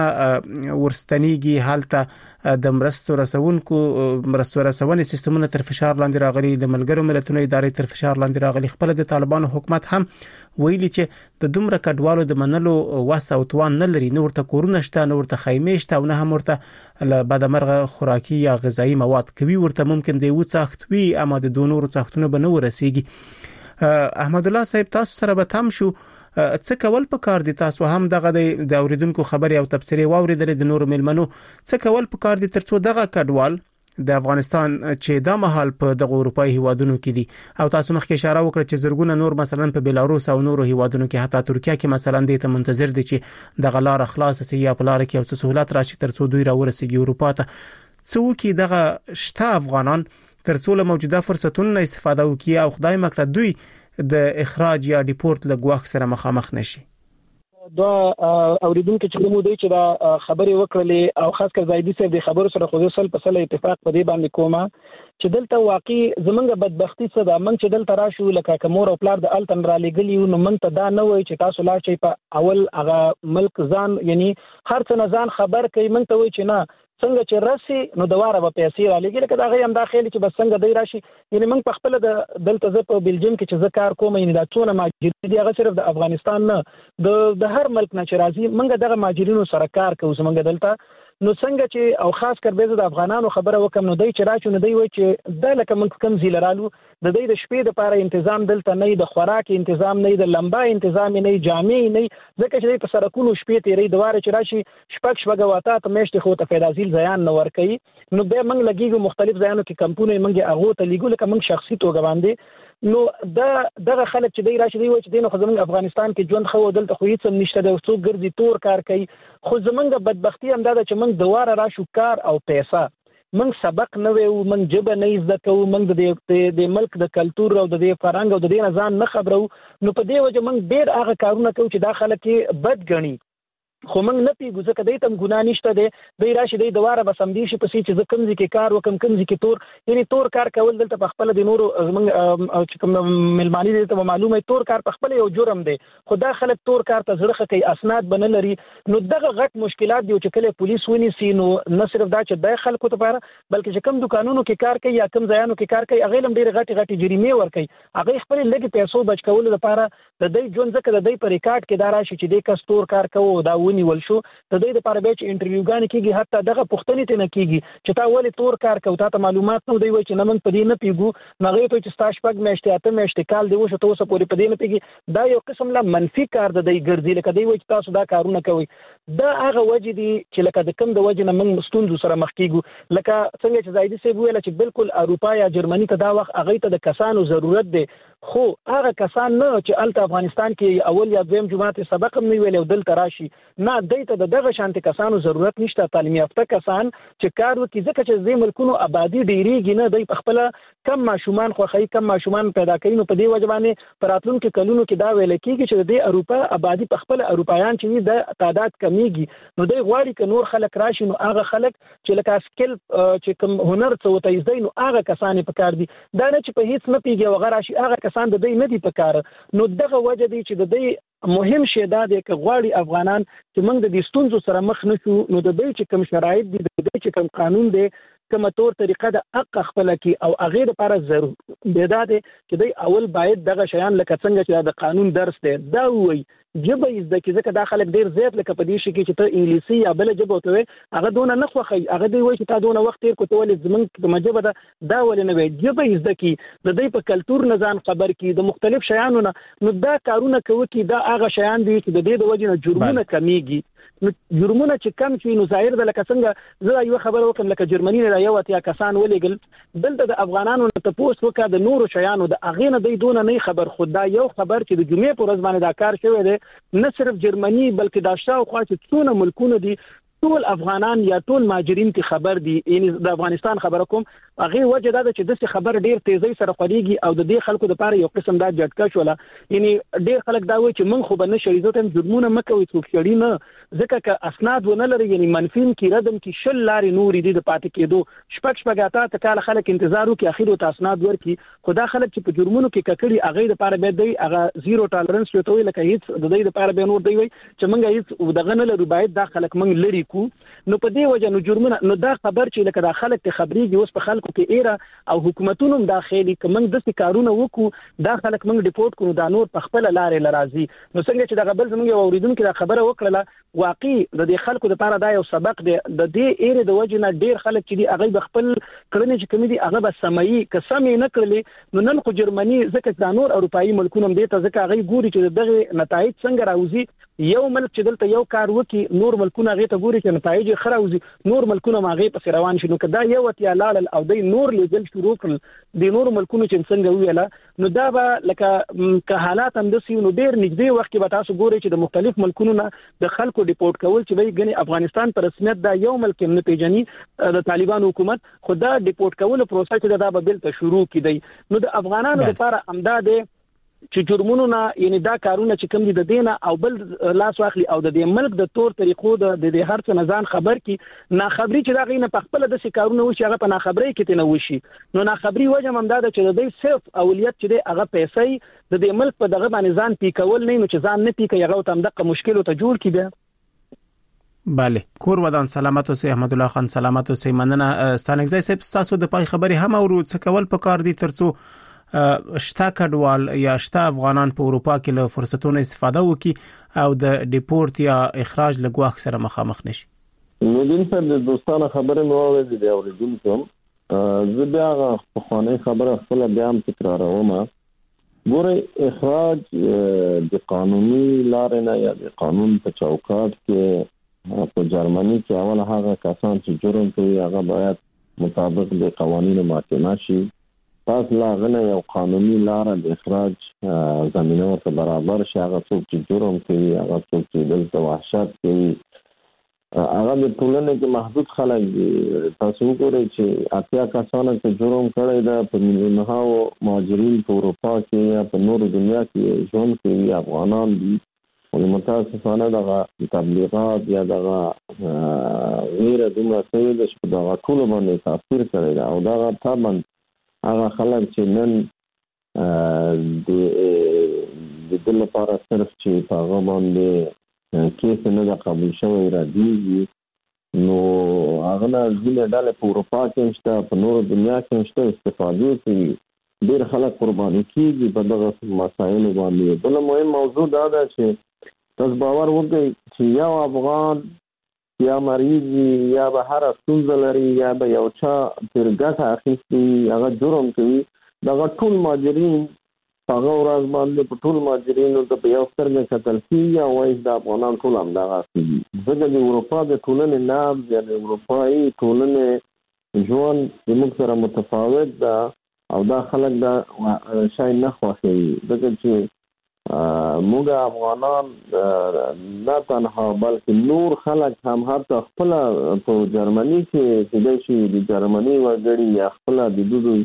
Speaker 3: ورستنیږي حالته د مرستو رسونې سیستمونه تر فشار لاندې راغلي د ملګرو ملتونو ادارې تر فشار لاندې راغلي خپل د طالبانو حکومت هم ویلي چې د دومره کډوالو د منلو وس او توان نه لري نو ورته کورونه شته نو ورته خیمې شته او نه هم ورته له بدمرغه خوراکي یا غذایی مواد کوي ورته ممکن دی وڅاخت وي اما د دونور څاختونه به نه ورسیږي احمد الله صاحب تاسو سره به تم شو څه کول پکار دي تاسو هم دغه د اوریدونکو خبري او تبصرې واوریدل د نور ملمنو څه کول پکار دي ترڅو دغه کډوال د افغانستان چې د مهال په دغه اروپאי هیوادونو کې دي او تاسو مخکې اشاره وکړه چې زرګونه نور مثلا په بلاروس او نورو هیوادونو کې حتی ترکیه کې مثلا د ته منتظر دي چې دغه لار خلاص شي یا په لار کې او څه سہولت راشي ترڅو دوی راورسیږي اروپا ته څو کې دغه شته افغانان ترڅو له موجوده فرصتونو استفاده وکړي او خدای مکړه دوی د اخراج یا ډیپورت لګواخ سره مخامخ نشي
Speaker 6: دا اوریدونکو چې موږ دوی چې دا خبرې وکړلې او خاص کر زایدي صاحب د خبرو سره خو سل په سل اتفاق په دې باندې کومه چې دلته واقعي زمونږ بدبختی څه ده موږ چې دلته راشو لکه کومور او پلار د التن را لګلی نو موږ ته دا نه وای چې تاسو لا شي په اول هغه ملک ځان یعنی هر څه نه ځان خبر کوي موږ ته وای چې نه څنګه چې راسي نو دواره به پیسې را لګي لکه دا غي هم داخلي چې بس څنګه دی راشي یعنی موږ په خپل د دلته ز په بلجیم کې چې ذکر کوم یعنی دا ټول ماجر دي هغه صرف د افغانستان نه د هر ملک نه چې راځي موږ دغه ماجرینو سره کار کوو موږ دلته نو څنګه چې او خاص کر به د افغانانو خبره وکم نو دوی چې راچو نو دوی وای چې د لکه موږ کم زیلرالو د دوی د شپې د لپاره تنظیم دلته نه د خوراک تنظیم نه د لمبا تنظیم نه جامې نه ځکه چې په سرکونو شپې تیرې دواره چې راشي شپږ واته ته مېشت خو ته فیدازیل ځان نه ور کوي نو به موږ لګیږو مختلف ځایونو کې کمپونه موږ هغه ته لګو لکه موږ شخصي توګه باندې نو دغه خلک چې دی راشي دی و چې دین خو زمونږ افغانستان کې ژوند خو دلته خو هیڅ نشته د څوک ګرځي تور کار کوي خو زمونږ بدبختی هم دا چې موږ دواره راشو کار او پیسې موږ سبق نه ویو موږ جبه نه زده کوو موږ د ملک د کلچر او د فرهنګ او د دین ځان نه خبرو نو په دې وجه موږ ډیر هغه کارونه کوو چې دا خلک بد ګڼي خو موږ نه پیګو ځکه دای تم ګناه نشته دی راشي دی دواره به سم دي شي پسې چې کم ځکه کار وکم کم ځکه تور یعنی تور کار کول دلته په خپل د نورو موږ چې کوم ملمانی دي ته معلومه تور کار په خپل یو جرم دی خدا خلک تور کار ته زړه کوي اسناد بنه لري نو دغه غټ مشکلات دی چې کله پولیس ونیسي نو نه صرف دا چې د خلکو لپاره بلکې چې کم دکانونو کې کار کوي یا کم ځایانو کې کار کوي هغه لم ډیر غټي جریمه ور کوي هغه خپل لګي پیسو بچ کول لپاره د دې ژوند ځکه د دې په ریکارډ کې دا راشي چې د کس تور کار کوي دا ونیول شو د دې لپاره به چې انټرویوګان کیږي حتی دغه پوښتنې ته نه کیږي چې تا ولې تور کار کوي ته معلومات نو دی وای چې نه موږ په دې نه پیګو نغې ته چې ستا شپږ میاشتې اته میاشتې کال دی وشو ته اوسه پورې په دې نه پیږي دا یو قسم لا منفي کار د دی ګرځي لکه دی وای چې تاسو دا کارونه کوي دا هغه وجه دي چې لکه د کوم د وجه نه موږ ستونزو سره مخ کیږو لکه څنګه چې زايدي صاحب ویل چې بالکل اروپا یا جرمني ته دا وخت هغه ته د کسانو ضرورت دی خو هغه کسان نه چې الته افغانستان کې اول یا دویم جماعت سبق هم نه ویل او دلته راشي نه دایته دغه شانتي کسانو ضرورت نشته تعلیم یافته کسان چې کار وکړي ځکه چې زې ملکونو آبادی ډیریږي نه دی په خپل کم ماشومان خوخی کم ماشومان پیدا کوي نو په دې وجه باندې پراتلونکو کلونو کې دا ویل کېږي چې د اروپا آبادی په خپل اروپایان چې د تعداد کمیږي نو دوی غواړي ک نور خلک راشي نو هغه خلک چې لکه سکل چې کوم هنر څه وته زده نو هغه کسان په کار دي دا نه چې په هیڅ نه پیږي وغیرہ شي هغه کسان د دې نه دي په کار نو دغه وجه دي چې د دې مهم شی دا دی چې غواړي افغانان چې موږ د دې ستونزو سره مخ نشو نو د دې چې کوم شرایط دي د دې چې کوم قانون دی کومه تور طریقه د حق خپل کی او هغه لپاره ضروري دی دا دی چې دوی اول باید دغه شیان لکه څنګه چې د قانون درس دی دا وایي جبه زده کې ځکه دا خلک ډیر زیات لکه په دې شي کې چې ته انګلیسي یا بل جبه وته هغه دونه نه خوخي هغه دی وایي چې تا دونه وخت تیر کوته ولې زمونږ په مجبه دا ولې نه وي جبه زده کې د دې په کلچر نزان خبر کې د مختلف شیانو نو دا کارونه کوي چې دا هغه شیان دي چې د دې د وجه نه جرمونه کمیږي نو جرمونه چې کم شي نو ظاهر ده لکه څنګه زه یو خبر وکم لکه جرمني نه یو اتیا کسان ولېګل دلته د افغانانو ته پوسټ وکړه د نورو شیانو د اغینه د دونه نه خبر خدای یو خبر چې د جمعې پر ورځ باندې دا کار شوی دی نه صرف جرمني بلکې دا شاوخوا چې څونه ملکونه دي ټول افغانان یا ټول ماجرین کی خبر دي یعنی د افغانستان خبر کوم هغه وجه دا چې د خبر ډیر تیزی سره خوريږي او د دې خلکو لپاره یو قسم دا جټکا شولا یعنی ډیر خلک دا وایي چې مونږ خو به نه شریزو ته جرمونه مکوي څوک شړی نه ځکه ک اسناد ونه لري یعنی منفین کی ردم کی شل لارې نورې دي د پاتې کېدو شپږاته ته کال خلک انتظار وکي اخیرو ته اسناد ورکي خدا خلک چې په جرمونو کې ککړي هغه لپاره به دی هغه زیرو ټالرنس وته وي لکه هیڅ د دې لپاره به نور دی وي چې مونږ هیڅ دغه نه لرو باید دا خلک مونږ لري کو نو په دې وجه نو جرمونه نو دا خبر چې لکه دا خلک ته خبريږي اوس په خلکو کې ایرا او حکومتونو داخلي کوم د څه کارونه وکړو دا خلک موږ ډیپورت کړو دا نور په خپل لارې لرازي نو څنګه چې دا غبل زموږ اوریدونکو دا خبره وکړه واقعي د دې خلکو لپاره دا یو سبق دی د دې ایرې د وجه نه ډیر خلک چې دی هغه خپل کړنې چې کوم دي هغه به سمایي قسمه نه کړلې نو نن خو جرمني ځکه دا نور اروپאי ملکونه هم دي ته ځکه هغه ګوري چې دغه نتایج څنګه راوځي یو ملک چې دلته یو کار وکي نور ملکونه هغه ته ګوري چې نتایج خراوځي نور ملکونه ماغه په روان شي نو کدا یو اتیا لال او د نور لیدل شروع کړل د نور ملکونو چې څنګه ویلا نو دا به لکه که حالات هم د سیونو ډیر نږدې وخت کې به تاسو ګوري چې د مختلف ملکونو نه د خلکو ډیپورت کول چې وایي ګنې افغانستان پر رسمیت دا یو ملک نه پیژني د طالبان حکومت خدا ډیپورت کول پروسه چې دا به بل ته شروع کړي نو د افغانانو لپاره امداد چې جرمونو نه یعنی دا کارونه چې کوم دي د دینه او بل لاس واخلي او د دې ملک د تور طریقو د هر څه نزان خبر کی نه خبري چې دا غینه په خپل د کارونه وشي هغه په نه خبري کې نه وشي نو نه خبري وجه ممداد چې د دې صرف اولیت چې د هغه پیسې د دې ملک په دغه باندې ځان پیکول نه نو چې ځان نه پیکي هغه تم دغه مشکل ته جوړ کی بیا
Speaker 3: بله کور ودان سلامت اوسئ احمد الله خان سلامت اوسئ مننه ستانګزای صاحب تاسو د پای خبري هم اورو څه کول په کار دي ترڅو شتا کډوال یا شتا افغانان په اروپا کې له فرصتونو استفاده وکړي او د ډیپورت یا اخراج له ګواښ سره مخامخ نشي
Speaker 4: نو دین په د دوستانه خبره نو اوریدل دی اوریدونکو زه بیا په خانه خبره خپل بیا هم تکراروم ګوره اخراج د قانوني لارې نه یا د قانون په چوکاټ کې په جرمني کې اول هغه کسان چې جرم کوي هغه باید مطابق د قوانینو ماتې شي پس لاغنه یو قانوني لار د اخراج زمينه ورته برابر شي هغه څوک چې جرم کوي هغه څوک چې د وحشت کوي هغه د ټولنې کې محدود خلک دي تاسو وګورئ چې اتیا کسانو چې جرم کړی دا په میلیونونو مهاجرین په اروپا کې یا په نورو دنیا کې ژوند کوي افغانان دي او متاسفانه دغه تبلیغات یا دغه غیر دومره څه د شپږ ټول باندې تاثیر کړی او دغه طبعا هغه خلک چې نن د دې لپاره صرف چې په هغه باندې کیس نه د قبول شوی را دیږي نو هغه نه ځینې ډلې په اروپا کې شته په نورو دنیا کې شته استفاده کوي ډېر خلک قرباني کیږي په دغه مسایلو باندې بل مهم موضوع دا ده چې تاسو باور وکړئ چې یو افغان یا مریض یا به هر ستونزه لري یا به یو چا تر ګټه اخیستي هغه جرم کوي دغه ټول مهاجرین هغه ورځ باندې په ټول مهاجرینو ته په یو سترګه کتل کېږي او وایي د افغانان ټول همدغه دي. ځکه د اروپا د ټولنې نبض یا د اروپایي ټولنې ژوند زموږ سره متفاوت ده او دا خلک دا شای نه خوښوي ځکه چې موږ افغانان نه تنها بلکې نور خلک هم حتی خپل په جرمني کې د شي د جرمني وګړي یا خپل د دوی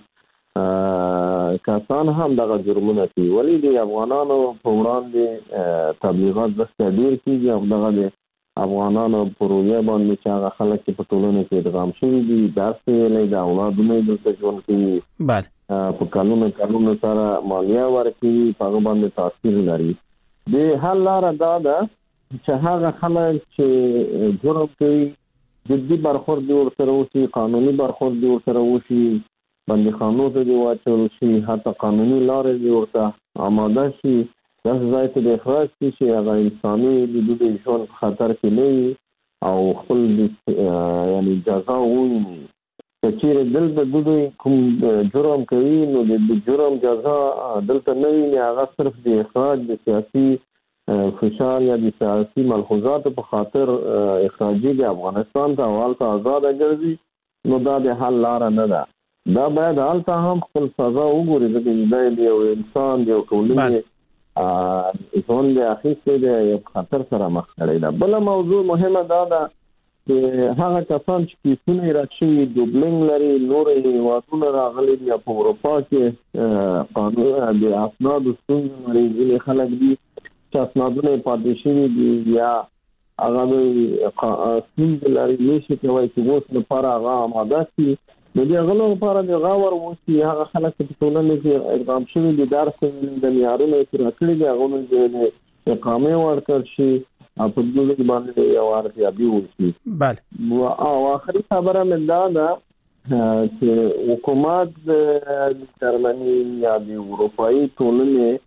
Speaker 4: کسان هم دغه جرمونه کوي ولې د افغانانو په وړاندې تبلیغات زیات ډیر کیږي او دغه د افغانانو په رویه باندې چې هغه خلک په ټولنه کې ادغام شوي دي درس ویلي د اولادونو د ژوند کوي
Speaker 3: بله
Speaker 4: په کلونو سره مالیه ورکوي په هغه باندې تاثیر لري. د حل لاره دا ده چې هغه خلک چې جرم کوي جدي برخورد ورسره وشي قانوني برخورد ورسره وشي باندې قانون ته دی واچول شي حتی قانوني لارې دی ورته آماده شي داسې ځای ته د اخراج شي هغه انساني د دوی ژوند خطر کې نه او خپل یعنی جزا وویني چې دلته دوی کوم جرم کوي نو د جرم جزا دلته نه وي هغه صرف د اخراج د سیاسي فشار یا د سیاسي ملحوظاتو په خاطر اخراجي د افغانستان ته حالت آزاد ګرځي نو دا د حل لاره نه ده. دا باید حالت هم خپل سزا وګوري ځکه د یو انسان د یو ټولنې ژوند د اخیستې د یو خطر سره مخ کړی ده. بله موضوع مهمه دا ده هغه کسان چې کیسونه راځي دوبلینګ لري نور هیوادونه راغلي دي په اروپا کې قانون د اسناد ستونزې لري ځینې خلک دي چې اسنادونه پاتې شوي دي یا هغه ستونزې لري نشي کولی چې اوس لپاره هغه آماده شي نو د هغو لپاره د غور وشي هغه خلک چې په ټولنه کې ادغام شوي دي درس د معیارونو پوره کړي دي هغو د اقامې ورکړل شي په دې باندې یو ارتیابي وشي.
Speaker 3: بله
Speaker 4: او آخري خبره مې دا ده چې حکومت د جرمني یا د اروپایي ټولنې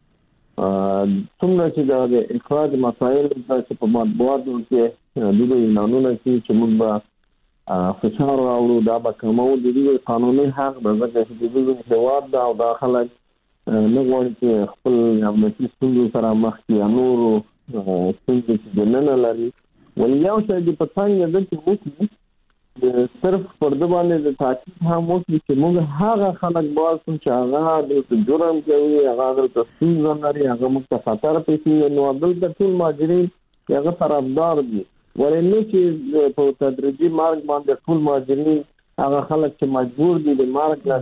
Speaker 4: څومره چې د اخراج مسایل چې په مطبوعاتو کې دوی اعلانونه کوي چې موږ به فشار راوړو دا به کمو د دوی قانوني حق ده ځکه چې د دوی هېواد ده او دا خلک نه غواړي چې خپل امنیتي ستونزو سره مخ کړي یا نورو څنګه چې د نن لري ولې یو څه د پڅنګ د چې موږ صرف پر د باندې د تاکید هم وکړي چې موږ هغه خلک باسو چې هغه د جرم کوي هغه د ستونزې لري هغه موږ ته خطر پېښي نو د ټول مهاجرین هغه طرفدار دي ولې نه چې په تدریجي مارګ باندې ټول مهاجرین هغه خلک چې مجبور دي د مارګ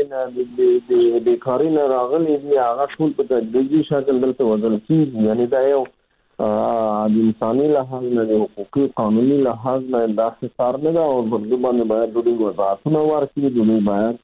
Speaker 4: نه د بیکاري نه راغلي دي هغه ټول په تدریجي شکل دلته وځل کېږي یعنی دا یو د انساني لحاظ نه د حقوقي قانوني لحاظ نه داسې کار نه ده او په دې باندې باید دوی وضاحتونه ورکړي دوی باید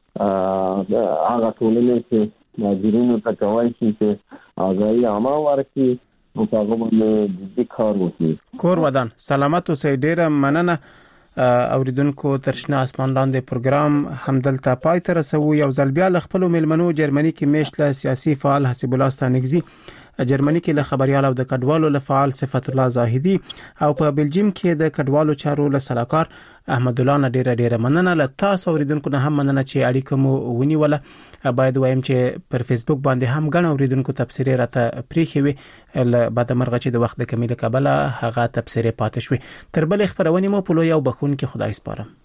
Speaker 4: هغه ټولنې چې مهاجرینو ته کولی شي چې آګاهي عامه ورکړي او په هغه باندې جدي کار وکړي.
Speaker 3: کور ودان سلامت اوسئ ډېره مننه اوریدونکو ترشنا اسمان لاندې پروګرام همدلته پای ته رسوو یو ځل بیا له خپلو میلمنو جرمني کې میشت له سیاسي فعال حسیب الله ستانکزي جرمني کې له خبريال او د کډوالو له فعال صفت الله زاهدي او په بلجیم کې د کډوالو چارو له سلاکار احمد الله ډېره مننه له تاسو اوریدونکو نه هم مننه چې اړیکه مو ونیوله باید وایم چې پر فیسبوک باندې هم غن اوریدونکو تبصره راته پریخي وي له بعد مرغه چې د وخت د کمی له کبله هغه تبصره پاتې شوې تر بل خبرونه مو په لوی او بخون کې خدای سپارم.